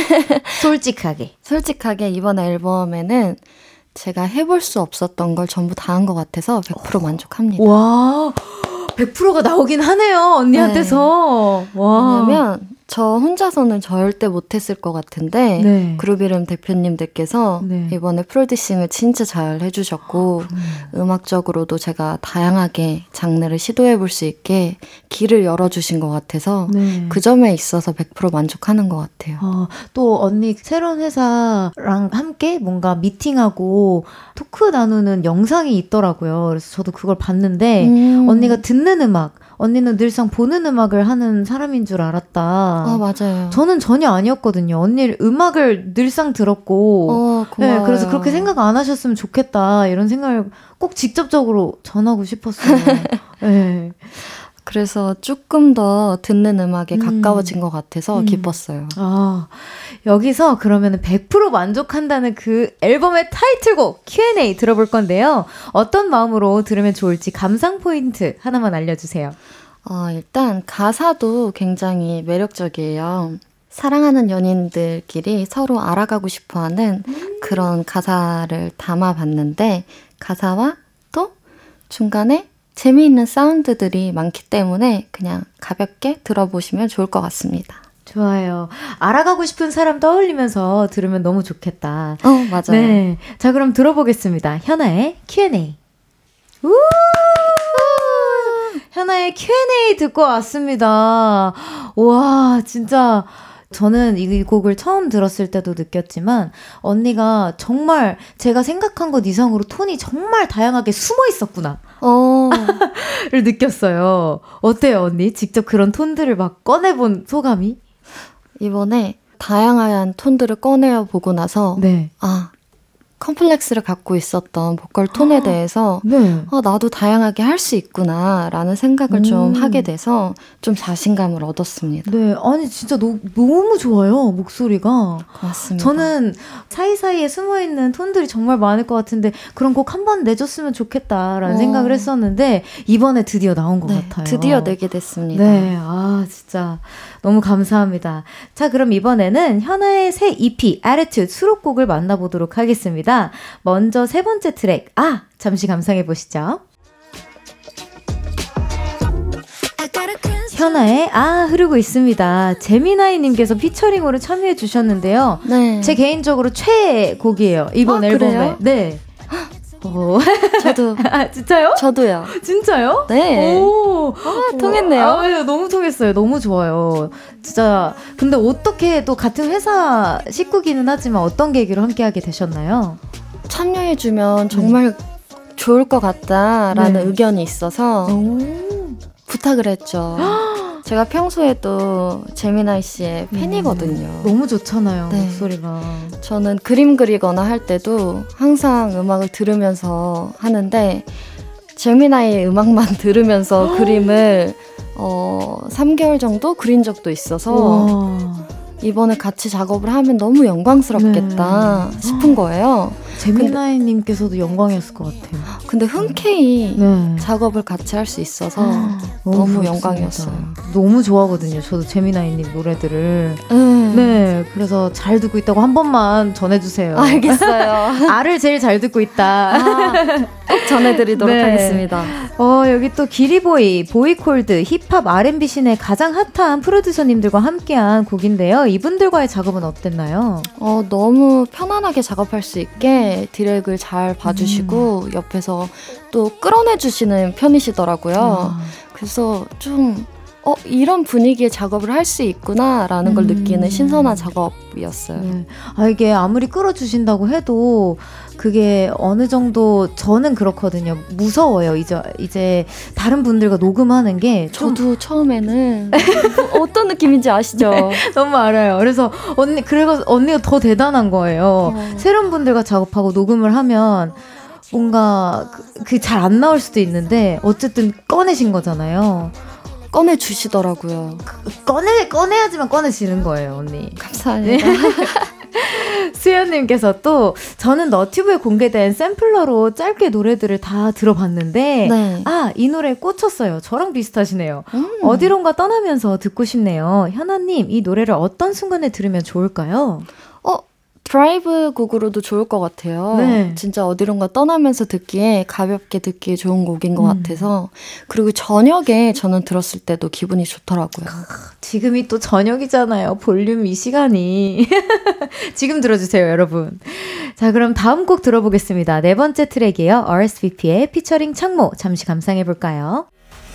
솔직하게 이번 앨범에는 제가 해볼 수 없었던 걸 전부 다 한 것 같아서 100% 만족합니다. 와, 100%가 나오긴 하네요, 언니한테서. 네. 와. 왜냐면 저 혼자서는 절대 못했을 것 같은데 네. 그루비름 대표님들께서 네. 이번에 프로듀싱을 진짜 잘 해주셨고 음악적으로도 제가 다양하게 장르를 시도해볼 수 있게 길을 열어주신 것 같아서 네. 그 점에 있어서 100% 만족하는 것 같아요. 또 언니 새로운 회사랑 함께 뭔가 미팅하고 토크 나누는 영상이 있더라고요. 그래서 저도 그걸 봤는데 언니가 듣는 음악, 언니는 늘상 보는 음악을 하는 사람인 줄 알았다. 맞아요. 저는 전혀 아니었거든요. 언니 음악을 늘상 들었고 고마워요. 네, 그래서 그렇게 생각 안 하셨으면 좋겠다 이런 생각을 꼭 직접적으로 전하고 싶었어요. 네. 그래서 조금 더 듣는 음악에 가까워진 것 같아서 기뻤어요. 여기서 그러면 100% 만족한다는 그 앨범의 타이틀곡 Q&A 들어볼 건데요. 어떤 마음으로 들으면 좋을지 감상 포인트 하나만 알려주세요. 일단 가사도 굉장히 매력적이에요. 사랑하는 연인들끼리 서로 알아가고 싶어하는 그런 가사를 담아봤는데 가사와 또 중간에 재미있는 사운드들이 많기 때문에 그냥 가볍게 들어보시면 좋을 것 같습니다. 좋아요. 알아가고 싶은 사람 떠올리면서 들으면 너무 좋겠다. 맞아요. 네. 자, 그럼 들어보겠습니다. 현아의 Q&A. 현아의 Q&A 듣고 왔습니다. 와, 진짜 저는 이 곡을 처음 들었을 때도 느꼈지만 언니가 정말 제가 생각한 것 이상으로 톤이 정말 다양하게 숨어 있었구나. 를 느꼈어요. 어때요, 언니? 직접 그런 톤들을 막 꺼내본 소감이? 이번에 다양한 톤들을 꺼내어 보고 나서 네. 컴플렉스를 갖고 있었던 보컬 톤에 대해서 네. 나도 다양하게 할 수 있구나 라는 생각을 좀 하게 돼서 좀 자신감을 얻었습니다. 네, 아니 진짜 너무 좋아요, 목소리가. 고맙습니다. 저는 사이사이에 숨어있는 톤들이 정말 많을 것 같은데 그런 곡 한 번 내줬으면 좋겠다라는 생각을 했었는데 이번에 드디어 나온 것 같아요. 드디어 내게 됐습니다. 네, 진짜 너무 감사합니다. 자, 그럼 이번에는 현아의 새 EP Attitude 수록곡을 만나보도록 하겠습니다. 먼저 세 번째 트랙 잠시 감상해 보시죠. 현아의 흐르고 있습니다. 재미나이님께서 피처링으로 참여해 주셨는데요. 네. 제 개인적으로 최애곡이에요. 이번 앨범에. 그래요? 네. 저도. 진짜요? 저도요. 진짜요? 네. 통했네요. 너무 통했어요. 너무 좋아요. 진짜. 근데 어떻게 또 같은 회사 식구기는 하지만 어떤 계기로 함께하게 되셨나요? 참여해주면 정말 좋을 것 같다라는 의견이 있어서 부탁을 했죠. 제가 평소에도 재미나이 씨의 팬이거든요. 너무 좋잖아요, 네. 목소리가. 저는 그림 그리거나 할 때도 항상 음악을 들으면서 하는데 재미나이의 음악만 들으면서 그림을 3개월 정도 그린 적도 있어서 이번에 같이 작업을 하면 너무 영광스럽겠다 싶은 거예요. 재미나이님께서도 영광이었을 것 같아요. 근데 흔쾌히 작업을 같이 할 수 있어서 너무 영광이었어요. 너무 좋아하거든요. 저도 재미나이님 노래들을. 네, 그래서 잘 듣고 있다고 한 번만 전해주세요. 알겠어요. 알을 제일 잘 듣고 있다. 꼭 전해드리도록 하겠습니다. 여기 또 기리보이, 보이콜드, 힙합 R&B 씬의 가장 핫한 프로듀서님들과 함께한 곡인데요. 이분들과의 작업은 어땠나요? 너무 편안하게 작업할 수 있게 디렉을 잘 봐주시고 옆에서 또 끌어내주시는 편이시더라고요. 그래서 좀 이런 분위기의 작업을 할 수 있구나라는 걸 느끼는 신선한 작업이었어요. 네. 이게 아무리 끌어주신다고 해도 그게 어느 정도 저는 그렇거든요. 무서워요. 이제 다른 분들과 녹음하는 게 저도 처음에는 어떤 느낌인지 아시죠? 네, 너무 알아요. 그래서 언니가 더 대단한 거예요. 새로운 분들과 작업하고 녹음을 하면 뭔가 그 잘 안 나올 수도 있는데 어쨌든 꺼내신 거잖아요. 꺼내주시더라고요. 꺼내야지만 꺼내지는 거예요, 언니. 감사합니다. 수연님께서 또 저는 너튜브에 공개된 샘플러로 짧게 노래들을 다 들어봤는데 이 노래에 꽂혔어요. 저랑 비슷하시네요. 어디론가 떠나면서 듣고 싶네요. 현아님, 이 노래를 어떤 순간에 들으면 좋을까요? 드라이브 곡으로도 좋을 것 같아요. 진짜 어디론가 떠나면서 듣기에 가볍게 듣기에 좋은 곡인 것 같아서 그리고 저녁에 저는 들었을 때도 기분이 좋더라고요. 지금이 또 저녁이잖아요. 볼륨 이 시간이. 지금 들어주세요, 여러분. 자, 그럼 다음 곡 들어보겠습니다. 네 번째 트랙이에요. RSVP의 피처링 창모. 잠시 감상해볼까요?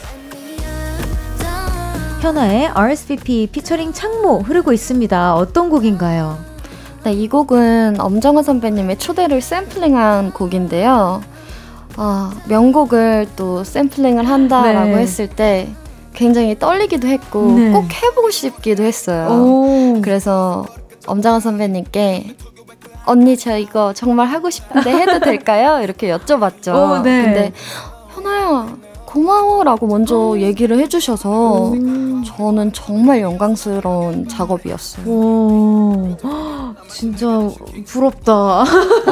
현아의 RSVP 피처링 창모 흐르고 있습니다. 어떤 곡인가요? 네, 이 곡은 엄정화 선배님의 초대를 샘플링한 곡인데요. 명곡을 또 샘플링을 한다라고 했을 때 굉장히 떨리기도 했고 네. 꼭 해보고 싶기도 했어요. 오. 그래서 엄정화 선배님께 언니 저 이거 정말 하고 싶은데 해도 될까요? 이렇게 여쭤봤죠. 네. 근데 현아야 고마워라고 먼저 얘기를 해주셔서 저는 정말 영광스러운 작업이었어요. 오, 진짜 부럽다.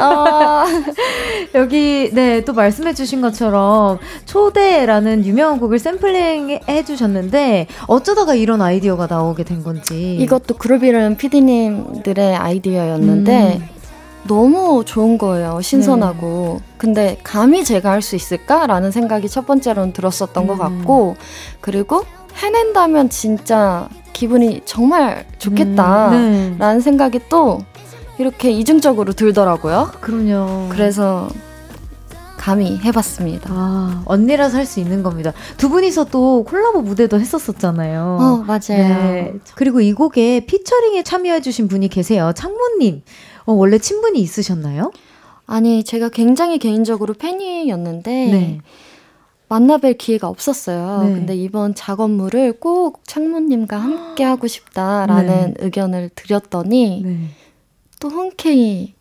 여기 네, 또 말씀해 주신 것처럼 초대라는 유명한 곡을 샘플링 해주셨는데 어쩌다가 이런 아이디어가 나오게 된 건지. 이것도 그룹 이름 PD님들의 아이디어였는데 너무 좋은 거예요. 신선하고. 근데 감히 제가 할 수 있을까라는 생각이 첫 번째로는 들었었던 것 같고, 그리고 해낸다면 진짜 기분이 정말 좋겠다라는 생각이 또 이렇게 이중적으로 들더라고요. 그럼요. 그래서 감히 해봤습니다. 아, 언니라서 할 수 있는 겁니다. 두 분이서 또 콜라보 무대도 했었었잖아요. 맞아요. 네. 그리고 이 곡에 피처링에 참여해주신 분이 계세요. 창모님. 원래 친분이 있으셨나요? 아니, 제가 굉장히 개인적으로 팬이었는데 네. 만나뵐 기회가 없었어요. 네. 근데 이번 작업물을 꼭 창모님과 함께 하고 싶다라는 의견을 드렸더니 또 흔쾌히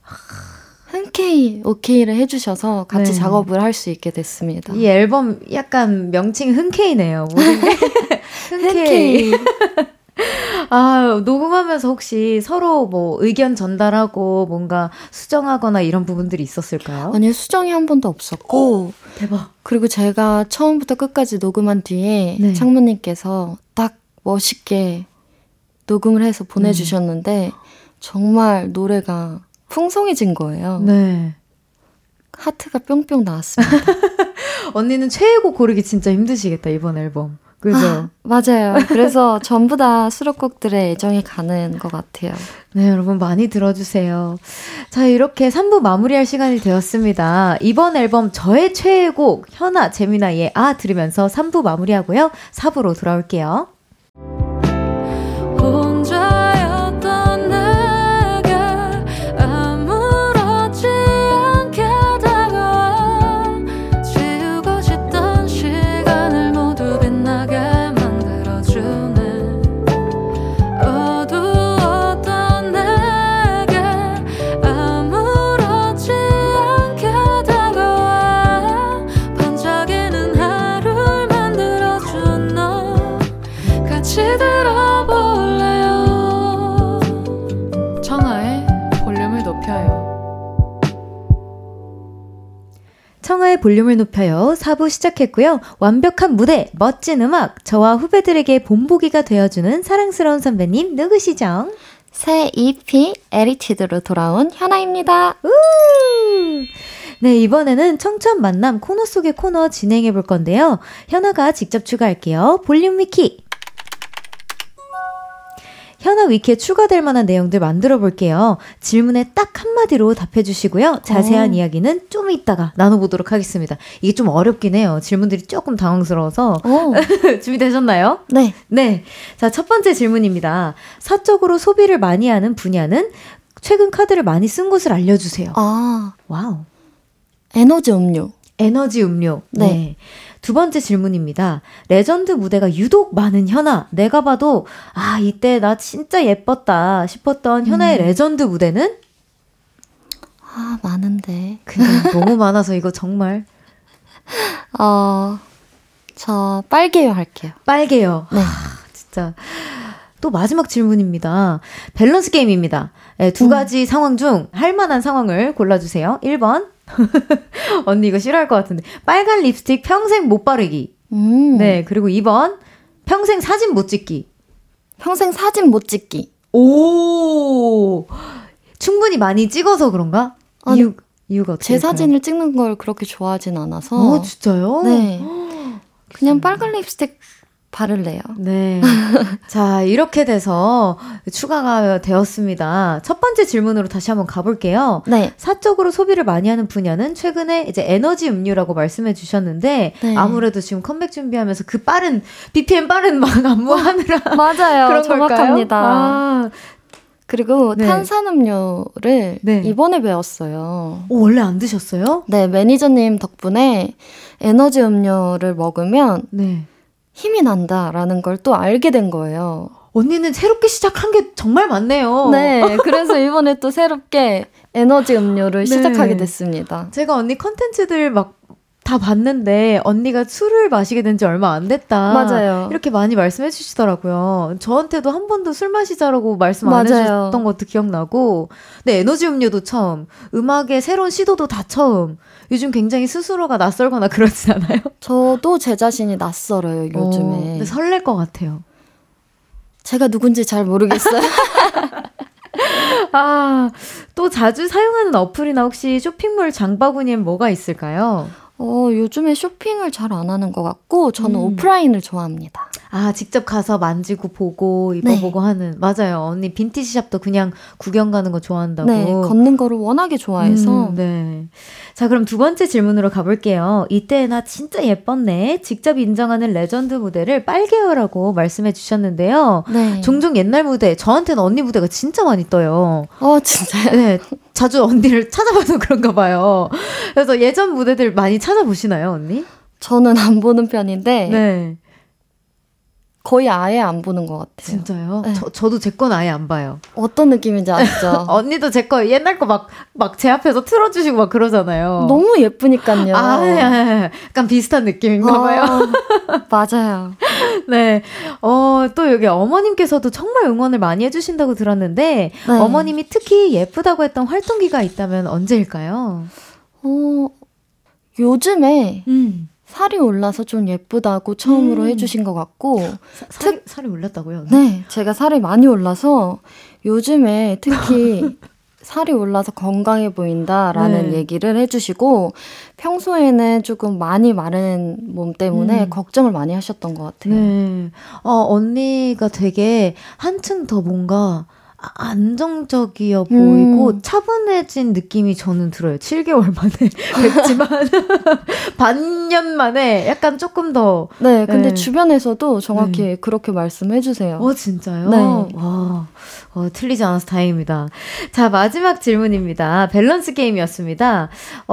오케이를 해주셔서 같이 작업을 할 수 있게 됐습니다. 이 앨범 약간 명칭 흔쾌히네요. 모든 게 흔쾌히. 아, 녹음하면서 혹시 서로 뭐 의견 전달하고 뭔가 수정하거나 이런 부분들이 있었을까요? 아니, 수정이 한 번도 없었고. 대박. 그리고 제가 처음부터 끝까지 녹음한 뒤에 창모님께서 딱 멋있게 녹음을 해서 보내주셨는데 정말 노래가 풍성해진 거예요. 네. 하트가 뿅뿅 나왔습니다. 언니는 최애곡 고르기 진짜 힘드시겠다, 이번 앨범. 그죠? 맞아요. 그래서 전부 다 수록곡들의 애정이 가는 것 같아요. 네, 여러분 많이 들어주세요. 자, 이렇게 3부 마무리할 시간이 되었습니다. 이번 앨범 저의 최애곡 현아, 재미나의 들으면서 3부 마무리하고요. 4부로 돌아올게요. 혼자였던 내게 아무렇지 않게 다가와 지우고 싶던 시간을 모두 빛나게 만들어주네. 어두웠던 내게 아무렇지 않게 다가와 반짝이는 하루를 만들어준 너 같이 들어볼래요. 청하의 볼륨을 높여요. 청하의 볼륨을 높여요. 4부 시작했고요. 완벽한 무대, 멋진 음악, 저와 후배들에게 본보기가 되어주는 사랑스러운 선배님 누구시죠? 새 EP 에리티드로 돌아온 현아입니다. 네, 이번에는 청춘 만남 코너 속의 코너 진행해 볼 건데요. 현아가 직접 추가할게요. 볼륨 위키. 현아 위키에 추가될 만한 내용들 만들어 볼게요. 질문에 딱 한마디로 답해 주시고요. 자세한 이야기는 좀 이따가 나눠보도록 하겠습니다. 이게 좀 어렵긴 해요. 질문들이 조금 당황스러워서. 준비되셨나요? 네. 네. 자, 첫 번째 질문입니다. 사적으로 소비를 많이 하는 분야는 최근 카드를 많이 쓴 곳을 알려주세요. 와우. 에너지 음료. 에너지 음료. 네. 두 번째 질문입니다. 레전드 무대가 유독 많은 현아. 내가 봐도 이때 나 진짜 예뻤다 싶었던 현아의 레전드 무대는? 많은데. 근데 너무 많아서 이거 정말. 저 빨개요 할게요. 빨개요. 네. 진짜. 또 마지막 질문입니다. 밸런스 게임입니다. 네, 두 가지 상황 중 할 만한 상황을 골라주세요. 1번. 언니 이거 싫어할 것 같은데. 빨간 립스틱 평생 못 바르기. 네, 그리고 2번. 평생 사진 못 찍기. 평생 사진 못 찍기. 오! 충분히 많이 찍어서 그런가? 이유가 어떻게 제 될까요? 사진을 찍는 걸 그렇게 좋아하진 않아서. 진짜요? 네. 그냥 빨간 립스틱 바를래요. 네. 자, 이렇게 돼서 추가가 되었습니다. 첫 번째 질문으로 다시 한번 가볼게요. 네. 사적으로 소비를 많이 하는 분야는 최근에 이제 에너지 음료라고 말씀해 주셨는데, 네. 아무래도 지금 컴백 준비하면서 그 빠른, BPM 빠른 막 안무하느라. 맞아요. 그런 정확합니다. 그리고 네. 탄산음료를 이번에 배웠어요. 원래 안 드셨어요? 네, 매니저님 덕분에 에너지 음료를 먹으면 힘이 난다라는 걸 또 알게 된 거예요. 언니는 새롭게 시작한 게 정말 많네요. 네, 그래서 이번에 또 새롭게 에너지 음료를 시작하게 됐습니다. 제가 언니 컨텐츠들 막 다 봤는데 언니가 술을 마시게 된 지 얼마 안 됐다. 맞아요. 이렇게 많이 말씀해 주시더라고요. 저한테도 한 번도 술 마시자라고 말씀 안 해주셨던 것도 기억나고. 근데 에너지 음료도 처음, 음악의 새로운 시도도 다 처음. 요즘 굉장히 스스로가 낯설거나 그러진 않아요? 저도 제 자신이 낯설어요, 요즘에. 근데 설렐 것 같아요. 제가 누군지 잘 모르겠어요. 아, 또 자주 사용하는 어플이나 혹시 쇼핑몰 장바구니엔 뭐가 있을까요? 요즘에 쇼핑을 잘 안 하는 것 같고 저는 오프라인을 좋아합니다. 아, 직접 가서 만지고 보고 입어보고 하는. 맞아요. 언니 빈티지 샵도 그냥 구경 가는 거 좋아한다고. 네, 걷는 거를 워낙에 좋아해서. 네. 자, 그럼 두 번째 질문으로 가볼게요. 이때 나 진짜 예뻤네. 직접 인정하는 레전드 무대를 빨개요라고 말씀해 주셨는데요. 네. 종종 옛날 무대, 저한테는 언니 무대가 진짜 많이 떠요. 진짜요? 네. 자주 언니를 찾아봐서 그런가 봐요. 그래서 예전 무대들 많이 찾아보시나요, 언니? 저는 안 보는 편인데 네. 거의 아예 안 보는 것 같아요. 진짜요? 네. 저도 제 건 아예 안 봐요. 어떤 느낌인지 아시죠? 언니도 제 거 옛날 거 막 제 앞에서 틀어주시고 막 그러잖아요. 너무 예쁘니까요. 약간 비슷한 느낌인가 봐요. 맞아요. 네. 또 여기 어머님께서도 정말 응원을 많이 해주신다고 들었는데, 네. 어머님이 특히 예쁘다고 했던 활동기가 있다면 언제일까요? 요즘에 살이 올라서 좀 예쁘다고 처음으로 해주신 것 같고. 살이 올랐다고요? 네, 제가 살이 많이 올라서 요즘에 특히 살이 올라서 건강해 보인다라는 얘기를 해주시고, 평소에는 조금 많이 마른 몸 때문에 걱정을 많이 하셨던 것 같아요. 네. 언니가 되게 한층 더 뭔가 안정적이어 보이고 차분해진 느낌이 저는 들어요. 7개월 만에 뵙지만 반년 만에 약간 조금 더. 네, 근데 주변에서도 정확히 그렇게 말씀해 주세요. 진짜요? 네. 와, 틀리지 않아서 다행입니다. 자, 마지막 질문입니다. 밸런스 게임이었습니다.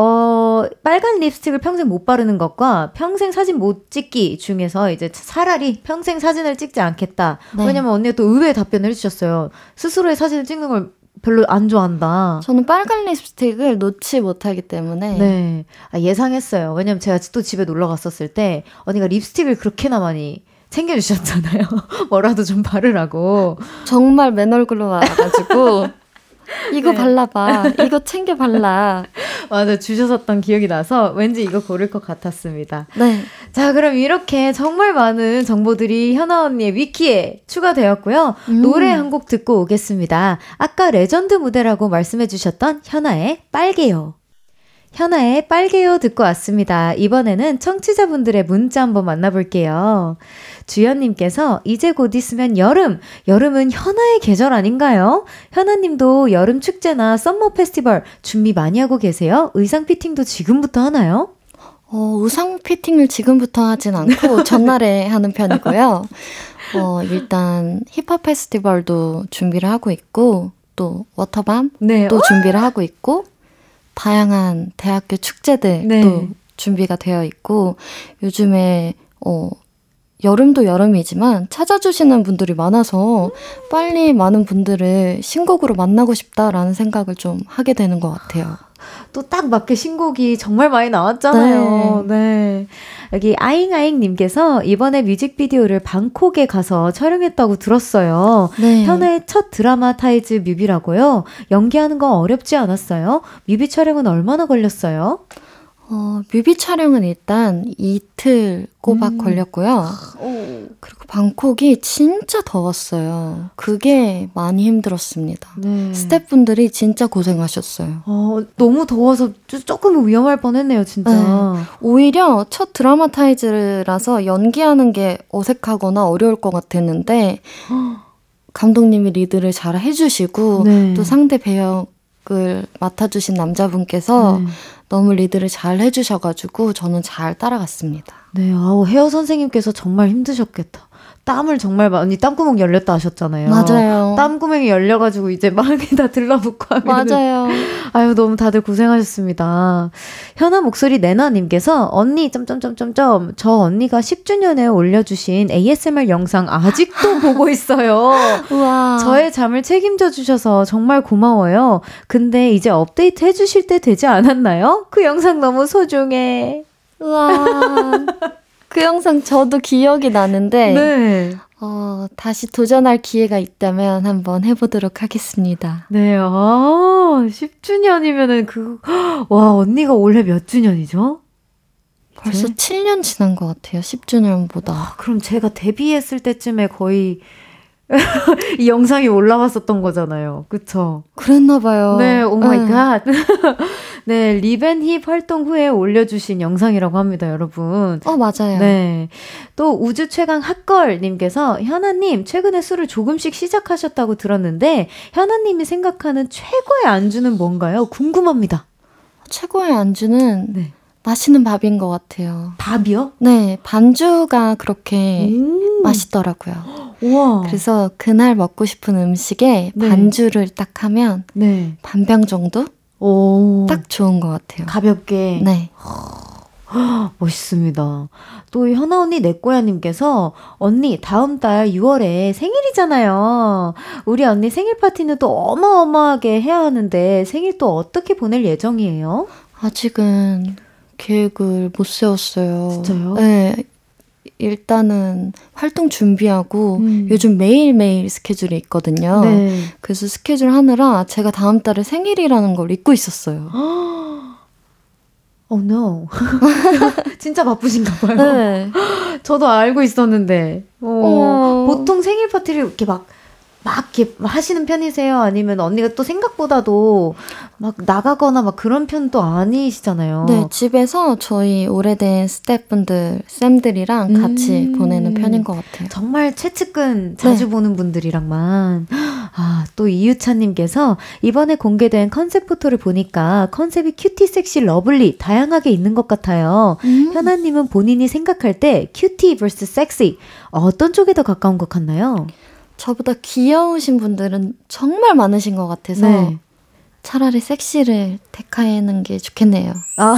빨간 립스틱을 평생 못 바르는 것과 평생 사진 못 찍기 중에서 이제 차라리 평생 사진을 찍지 않겠다. 네. 왜냐면 언니가 또 의외의 답변을 해주셨어요. 스스로의 사진을 찍는 걸 별로 안 좋아한다. 저는 빨간 립스틱을 놓지 못하기 때문에. 네. 예상했어요. 왜냐면 제가 또 집에 놀러 갔었을 때 언니가 립스틱을 그렇게나 많이 챙겨주셨잖아요. 뭐라도 좀 바르라고. 정말 맨 얼굴로 와가지고 이거 발라봐. 이거 챙겨 발라. 맞아, 주셨었던 기억이 나서 왠지 이거 고를 것 같았습니다. 네. 자, 그럼 이렇게 정말 많은 정보들이 현아 언니의 위키에 추가되었고요. 노래 한 곡 듣고 오겠습니다. 아까 레전드 무대라고 말씀해 주셨던 현아의 빨개요. 현아의 빨개요 듣고 왔습니다. 이번에는 청취자분들의 문자 한번 만나볼게요. 주연님께서 이제 곧 있으면 여름은 현아의 계절 아닌가요? 현아님도 여름 축제나 썸머 페스티벌 준비 많이 하고 계세요? 의상 피팅도 지금부터 하나요? 의상 피팅을 지금부터 하진 않고 전날에 하는 편이고요. 일단 힙합 페스티벌도 준비를 하고 있고, 또 워터밤 또 준비를 하고 있고, 다양한 대학교 축제들도 준비가 되어 있고, 요즘에 여름도 여름이지만 찾아주시는 분들이 많아서 빨리 많은 분들을 신곡으로 만나고 싶다라는 생각을 좀 하게 되는 것 같아요. 또 딱 맞게 신곡이 정말 많이 나왔잖아요. 네. 여기 아잉아잉님께서 이번에 뮤직비디오를 방콕에 가서 촬영했다고 들었어요. 네. 현아의 첫 드라마 타이즈 뮤비라고요. 연기하는 거 어렵지 않았어요? 뮤비 촬영은 얼마나 걸렸어요? 뮤비 촬영은 일단 이틀 꼬박 걸렸고요. 그리고 방콕이 진짜 더웠어요. 그게 많이 힘들었습니다. 네. 스태프분들이 진짜 고생하셨어요. 너무 더워서 조금 위험할 뻔했네요, 진짜. 네. 오히려 첫 드라마 타이즈라서 연기하는 게 어색하거나 어려울 것 같았는데 감독님이 리드를 잘 해주시고 또 상대 배역을 맡아주신 남자분께서 너무 리드를 잘 해주셔가지고 저는 잘 따라갔습니다. 네, 헤어 선생님께서 정말 힘드셨겠다. 땀을 정말 많이 땀구멍 열렸다 하셨잖아요. 맞아요. 땀구멍이 열려가지고 이제 막에 다 들러붙고 하면 맞아요. 아유 너무 다들 고생하셨습니다. 현아 목소리 내나님께서 언니 저 언니가 10주년에 올려주신 ASMR 영상 아직도 보고 있어요. 우와. 저의 잠을 책임져 주셔서 정말 고마워요. 근데 이제 업데이트 해주실 때 되지 않았나요? 그 영상 너무 소중해. 우와. 그 영상 저도 기억이 나는데 네. 다시 도전할 기회가 있다면 한번 해보도록 하겠습니다. 네, 10주년이면은 와, 언니가 올해 몇 주년이죠? 벌써 7년 지난 것 같아요. 10주년보다. 그럼 제가 데뷔했을 때쯤에 거의 이 영상이 올라왔었던 거잖아요. 그쵸? 그랬나 봐요. 네, 오 마이 갓. 네, 리벤힙 활동 후에 올려주신 영상이라고 합니다, 여러분. 맞아요. 네. 또 우주 최강 핫걸님께서 현아님, 최근에 술을 조금씩 시작하셨다고 들었는데, 현아님이 생각하는 최고의 안주는 뭔가요? 궁금합니다. 최고의 안주는 네. 맛있는 밥인 것 같아요. 밥이요? 네, 반주가 그렇게 맛있더라고요. 우와. 그래서 그날 먹고 싶은 음식에 네. 반주를 딱 하면 네. 반병 정도? 오. 딱 좋은 것 같아요. 가볍게. 네. 멋있습니다. 또 현아 언니 내꼬야님께서 언니 다음 달 6월에 생일이잖아요. 우리 언니 생일 파티는 또 어마어마하게 해야 하는데 생일 또 어떻게 보낼 예정이에요? 아직은 계획을 못 세웠어요. 진짜요? 네. 일단은 활동 준비하고 요즘 매일매일 스케줄이 있거든요. 네. 그래서 스케줄 하느라 제가 다음 달에 생일이라는 걸 잊고 있었어요. Oh no. 진짜 바쁘신가 봐요. 네. 저도 알고 있었는데. 보통 생일 파티를 이렇게 막 이렇게 하시는 편이세요? 아니면 언니가 또 생각보다도 막 나가거나 막 그런 편도 아니시잖아요. 네, 집에서 저희 오래된 스태프분들, 쌤들이랑 같이 보내는 편인 것 같아요. 정말 최측근 자주 보는 분들이랑만. 또 이유찬님께서 이번에 공개된 컨셉 포토를 보니까 컨셉이 큐티, 섹시, 러블리 다양하게 있는 것 같아요. 현아님은 본인이 생각할 때 큐티 vs 섹시 어떤 쪽에 더 가까운 것 같나요? 저보다 귀여우신 분들은 정말 많으신 것 같아서 네. 차라리 섹시를 택하는 게 좋겠네요.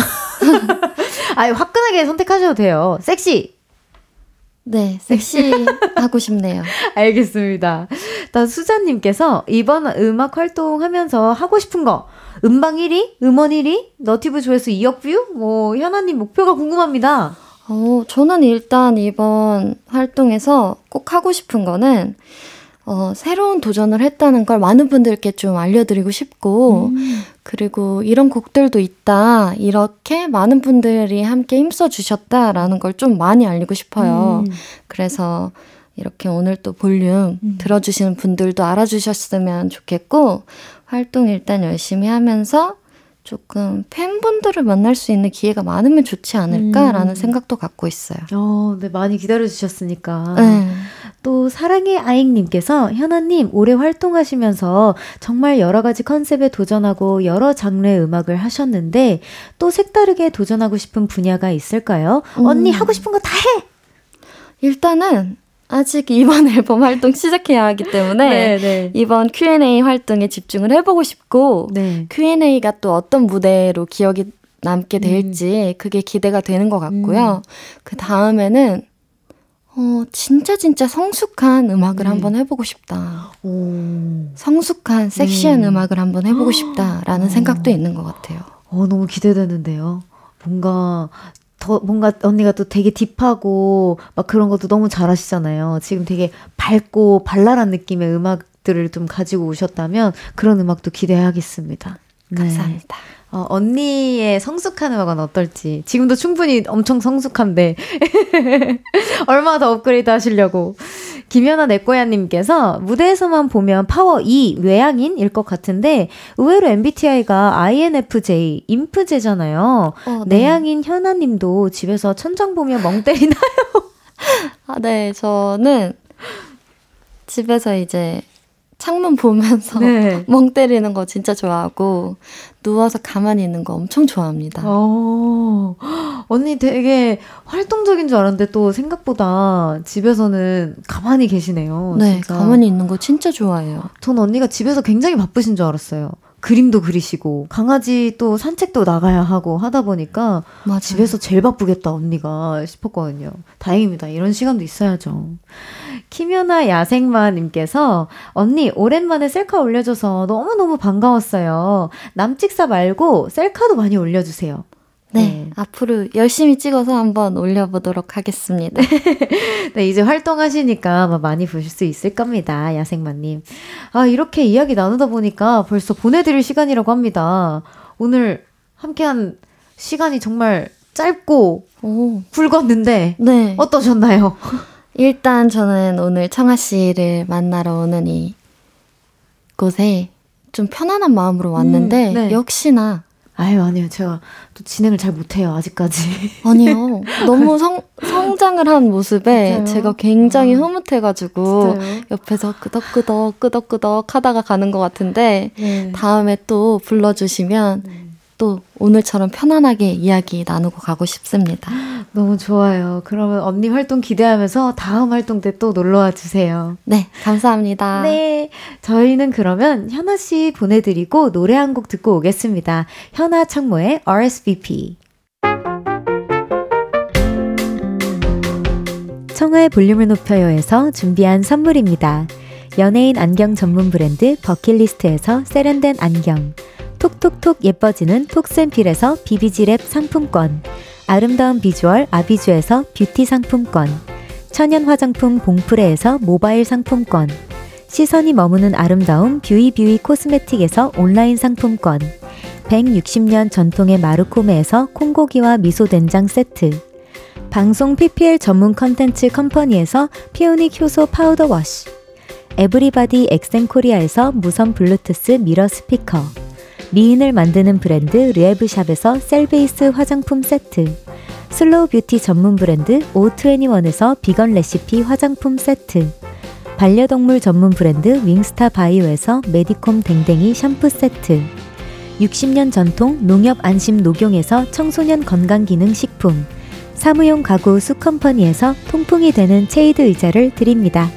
화끈하게 선택하셔도 돼요. 섹시! 네, 섹시 하고 싶네요. 알겠습니다. 또 수자님께서 이번 음악 활동하면서 하고 싶은 거 음방 1위? 음원 1위? 너티브 조회수 2억 뷰? 현아님 목표가 궁금합니다. 저는 일단 이번 활동에서 꼭 하고 싶은 거는 새로운 도전을 했다는 걸 많은 분들께 좀 알려드리고 싶고 그리고 이런 곡들도 있다. 이렇게 많은 분들이 함께 힘써주셨다라는 걸 좀 많이 알리고 싶어요. 그래서 이렇게 오늘 또 볼륨 들어주시는 분들도 알아주셨으면 좋겠고 활동 일단 열심히 하면서 조금 팬분들을 만날 수 있는 기회가 많으면 좋지 않을까라는 생각도 갖고 있어요. 네, 많이 기다려주셨으니까. 네. 또 사랑의 아잉님께서 현아님 올해 활동하시면서 정말 여러 가지 컨셉에 도전하고 여러 장르의 음악을 하셨는데 또 색다르게 도전하고 싶은 분야가 있을까요? 언니 하고 싶은 거 다 해! 일단은 아직 이번 앨범 활동 시작해야 하기 때문에 네. 이번 Q&A 활동에 집중을 해보고 싶고 네. Q&A가 또 어떤 무대로 기억이 남게 될지 그게 기대가 되는 것 같고요. 그 다음에는 진짜 성숙한 음악을 한번 해보고 싶다. 성숙한 섹시한 음악을 한번 해보고 싶다라는 생각도 있는 것 같아요. 너무 기대되는데요. 뭔가 언니가 또 되게 딥하고 막 그런 것도 너무 잘하시잖아요. 지금 되게 밝고 발랄한 느낌의 음악들을 좀 가지고 오셨다면 그런 음악도 기대하겠습니다. 감사합니다. 언니의 성숙한 음악은 어떨지. 지금도 충분히 엄청 성숙한데 얼마나 더 업그레이드 하시려고. 김연아 내꼬야님께서 무대에서만 보면 파워 2 외향인일 것 같은데 의외로 MBTI가 INFJ 인프제잖아요. 네. 내향인 현아님도 집에서 천장 보며 멍 때리나요? 네, 저는 집에서 이제 창문 보면서 멍 때리는 거 진짜 좋아하고 누워서 가만히 있는 거 엄청 좋아합니다. 언니 되게 활동적인 줄 알았는데 또 생각보다 집에서는 가만히 계시네요. 네, 진짜. 가만히 있는 거 진짜 좋아해요. 전 언니가 집에서 굉장히 바쁘신 줄 알았어요. 그림도 그리시고 강아지 또 산책도 나가야 하고 하다 보니까 맞아요. 집에서 제일 바쁘겠다 언니가 싶었거든요. 다행입니다. 이런 시간도 있어야죠. 키면아 야생마님께서 언니 오랜만에 셀카 올려줘서 너무너무 반가웠어요. 남찍사 말고 셀카도 많이 올려주세요. 네, 앞으로 열심히 찍어서 한번 올려보도록 하겠습니다. 네, 이제 활동하시니까 아마 많이 보실 수 있을 겁니다. 야생마님. 아, 이렇게 이야기 나누다 보니까 벌써 보내드릴 시간이라고 합니다. 오늘 함께한 시간이 정말 짧고 굵었는데 네. 어떠셨나요? 일단 저는 오늘 청아 씨를 만나러 오는 이 곳에 좀 편안한 마음으로 왔는데 네. 역시나 아유, 아니요. 제가 또 진행을 잘 못해요, 아직까지. 아니요. 너무 성장을 한 모습에 진짜요? 제가 굉장히 흐뭇해가지고 진짜요? 옆에서 끄덕끄덕 하다가 가는 것 같은데 네. 다음에 또 불러주시면 또 오늘처럼 편안하게 이야기 나누고 가고 싶습니다. 너무 좋아요. 그러면 언니 활동 기대하면서 다음 활동 때 또 놀러와 주세요. 네, 감사합니다. 네, 저희는 그러면 현아 씨 보내드리고 노래 한 곡 듣고 오겠습니다. 현아 창모의 RSVP. 청하의 볼륨을 높여요에서 준비한 선물입니다. 연예인 안경 전문 브랜드 버킷리스트에서 세련된 안경, 톡톡톡 예뻐지는 톡센필에서 비비지랩 상품권, 아름다운 비주얼 아비주에서 뷰티 상품권, 천연 화장품 봉프레에서 모바일 상품권, 시선이 머무는 아름다움 뷰이뷰이 코스메틱에서 온라인 상품권, 160년 전통의 마루코메에서 콩고기와 미소된장 세트, 방송 PPL 전문 컨텐츠 컴퍼니에서 피오닉 효소 파우더 워시, 에브리바디 엑센코리아에서 무선 블루투스 미러 스피커, 미인을 만드는 브랜드 르에브샵에서 셀베이스 화장품 세트, 슬로우 뷰티 전문 브랜드 O21에서 비건 레시피 화장품 세트, 반려동물 전문 브랜드 윙스타 바이오에서 메디콤 댕댕이 샴푸 세트, 60년 전통 농협 안심 녹용에서 청소년 건강기능식품, 사무용 가구 수컴퍼니에서 통풍이 되는 체이드 의자를 드립니다.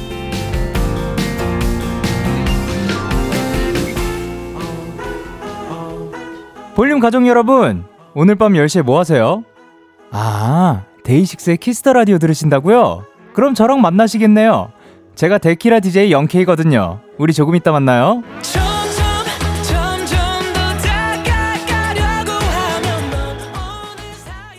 볼륨 가족 여러분, 오늘 밤 10시에 뭐 하세요? 아, 데이식스의 키스더 라디오 들으신다고요? 그럼 저랑 만나시겠네요. 제가 데키라 DJ 영케이거든요. 우리 조금 이따 만나요. 점점 더 다가가려고 하면 넌 어느새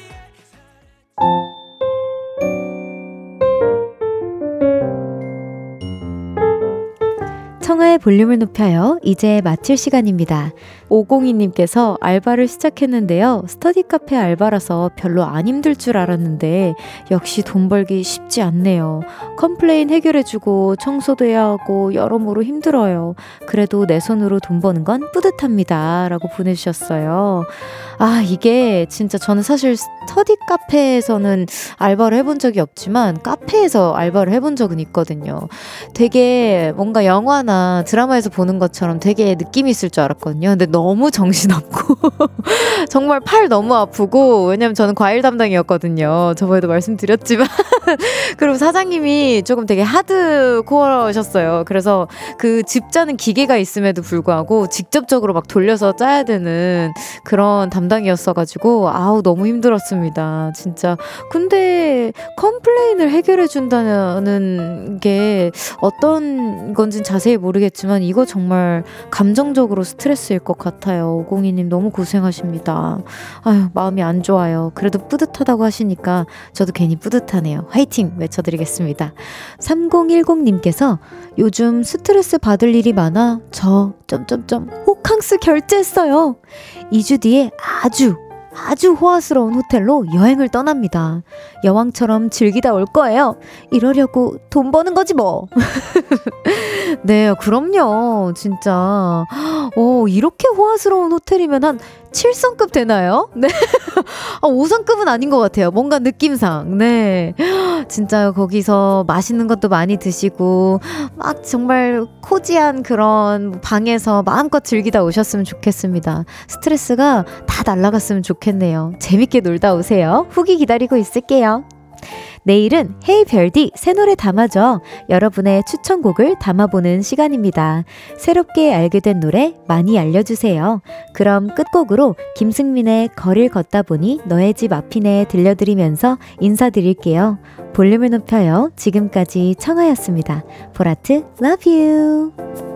청하의 볼륨을 높여요. 이제 마칠 시간입니다. 502님께서 알바를 시작했는데요. 스터디 카페 알바라서 별로 안 힘들 줄 알았는데 역시 돈 벌기 쉽지 않네요. 컴플레인 해결해주고 청소도 해야 하고 여러모로 힘들어요. 그래도 내 손으로 돈 버는 건 뿌듯합니다. 라고 보내주셨어요. 아, 이게 진짜 저는 사실 스터디 카페에서는 알바를 해본 적이 없지만 카페에서 알바를 해본 적은 있거든요. 되게 뭔가 영화나 드라마에서 보는 것처럼 되게 느낌이 있을 줄 알았거든요. 근데 너무 정신없고 정말 팔 너무 아프고, 왜냐면 저는 과일 담당이었거든요. 저번에도 말씀드렸지만 그리고 사장님이 조금 되게 하드코어셨어요. 그래서 그 집 짜는 기계가 있음에도 불구하고 직접적으로 막 돌려서 짜야 되는 그런 담당이었어가지고 아우 너무 힘들었습니다. 진짜. 근데 컴플레인을 해결해 준다는 게 어떤 건지는 자세히 모르겠지만 이거 정말 감정적으로 스트레스일 것 같아요. 502님 너무 고생하십니다. 아유, 마음이 안 좋아요. 그래도 뿌듯하다고 하시니까 저도 괜히 뿌듯하네요. 화이팅 외쳐드리겠습니다. 3010님께서 요즘 스트레스 받을 일이 많아 호캉스 결제했어요. 2주 뒤에 아주 호화스러운 호텔로 여행을 떠납니다. 여왕처럼 즐기다 올 거예요. 이러려고 돈 버는 거지 뭐. 네, 그럼요. 진짜. 이렇게 호화스러운 호텔이면 한 7성급 되나요? 네. 5성급은 아닌 것 같아요. 뭔가 느낌상. 네. 진짜 거기서 맛있는 것도 많이 드시고, 막 정말 코지한 그런 방에서 마음껏 즐기다 오셨으면 좋겠습니다. 스트레스가 다 날아갔으면 좋겠네요. 재밌게 놀다 오세요. 후기 기다리고 있을게요. 내일은 헤이 별디 새 노래 담아줘. 여러분의 추천곡을 담아보는 시간입니다. 새롭게 알게 된 노래 많이 알려주세요. 그럼 끝곡으로 김승민의 거리를 걷다 보니 너의 집 앞이네 들려드리면서 인사드릴게요. 볼륨을 높여요. 지금까지 청아였습니다. 보라트 love you.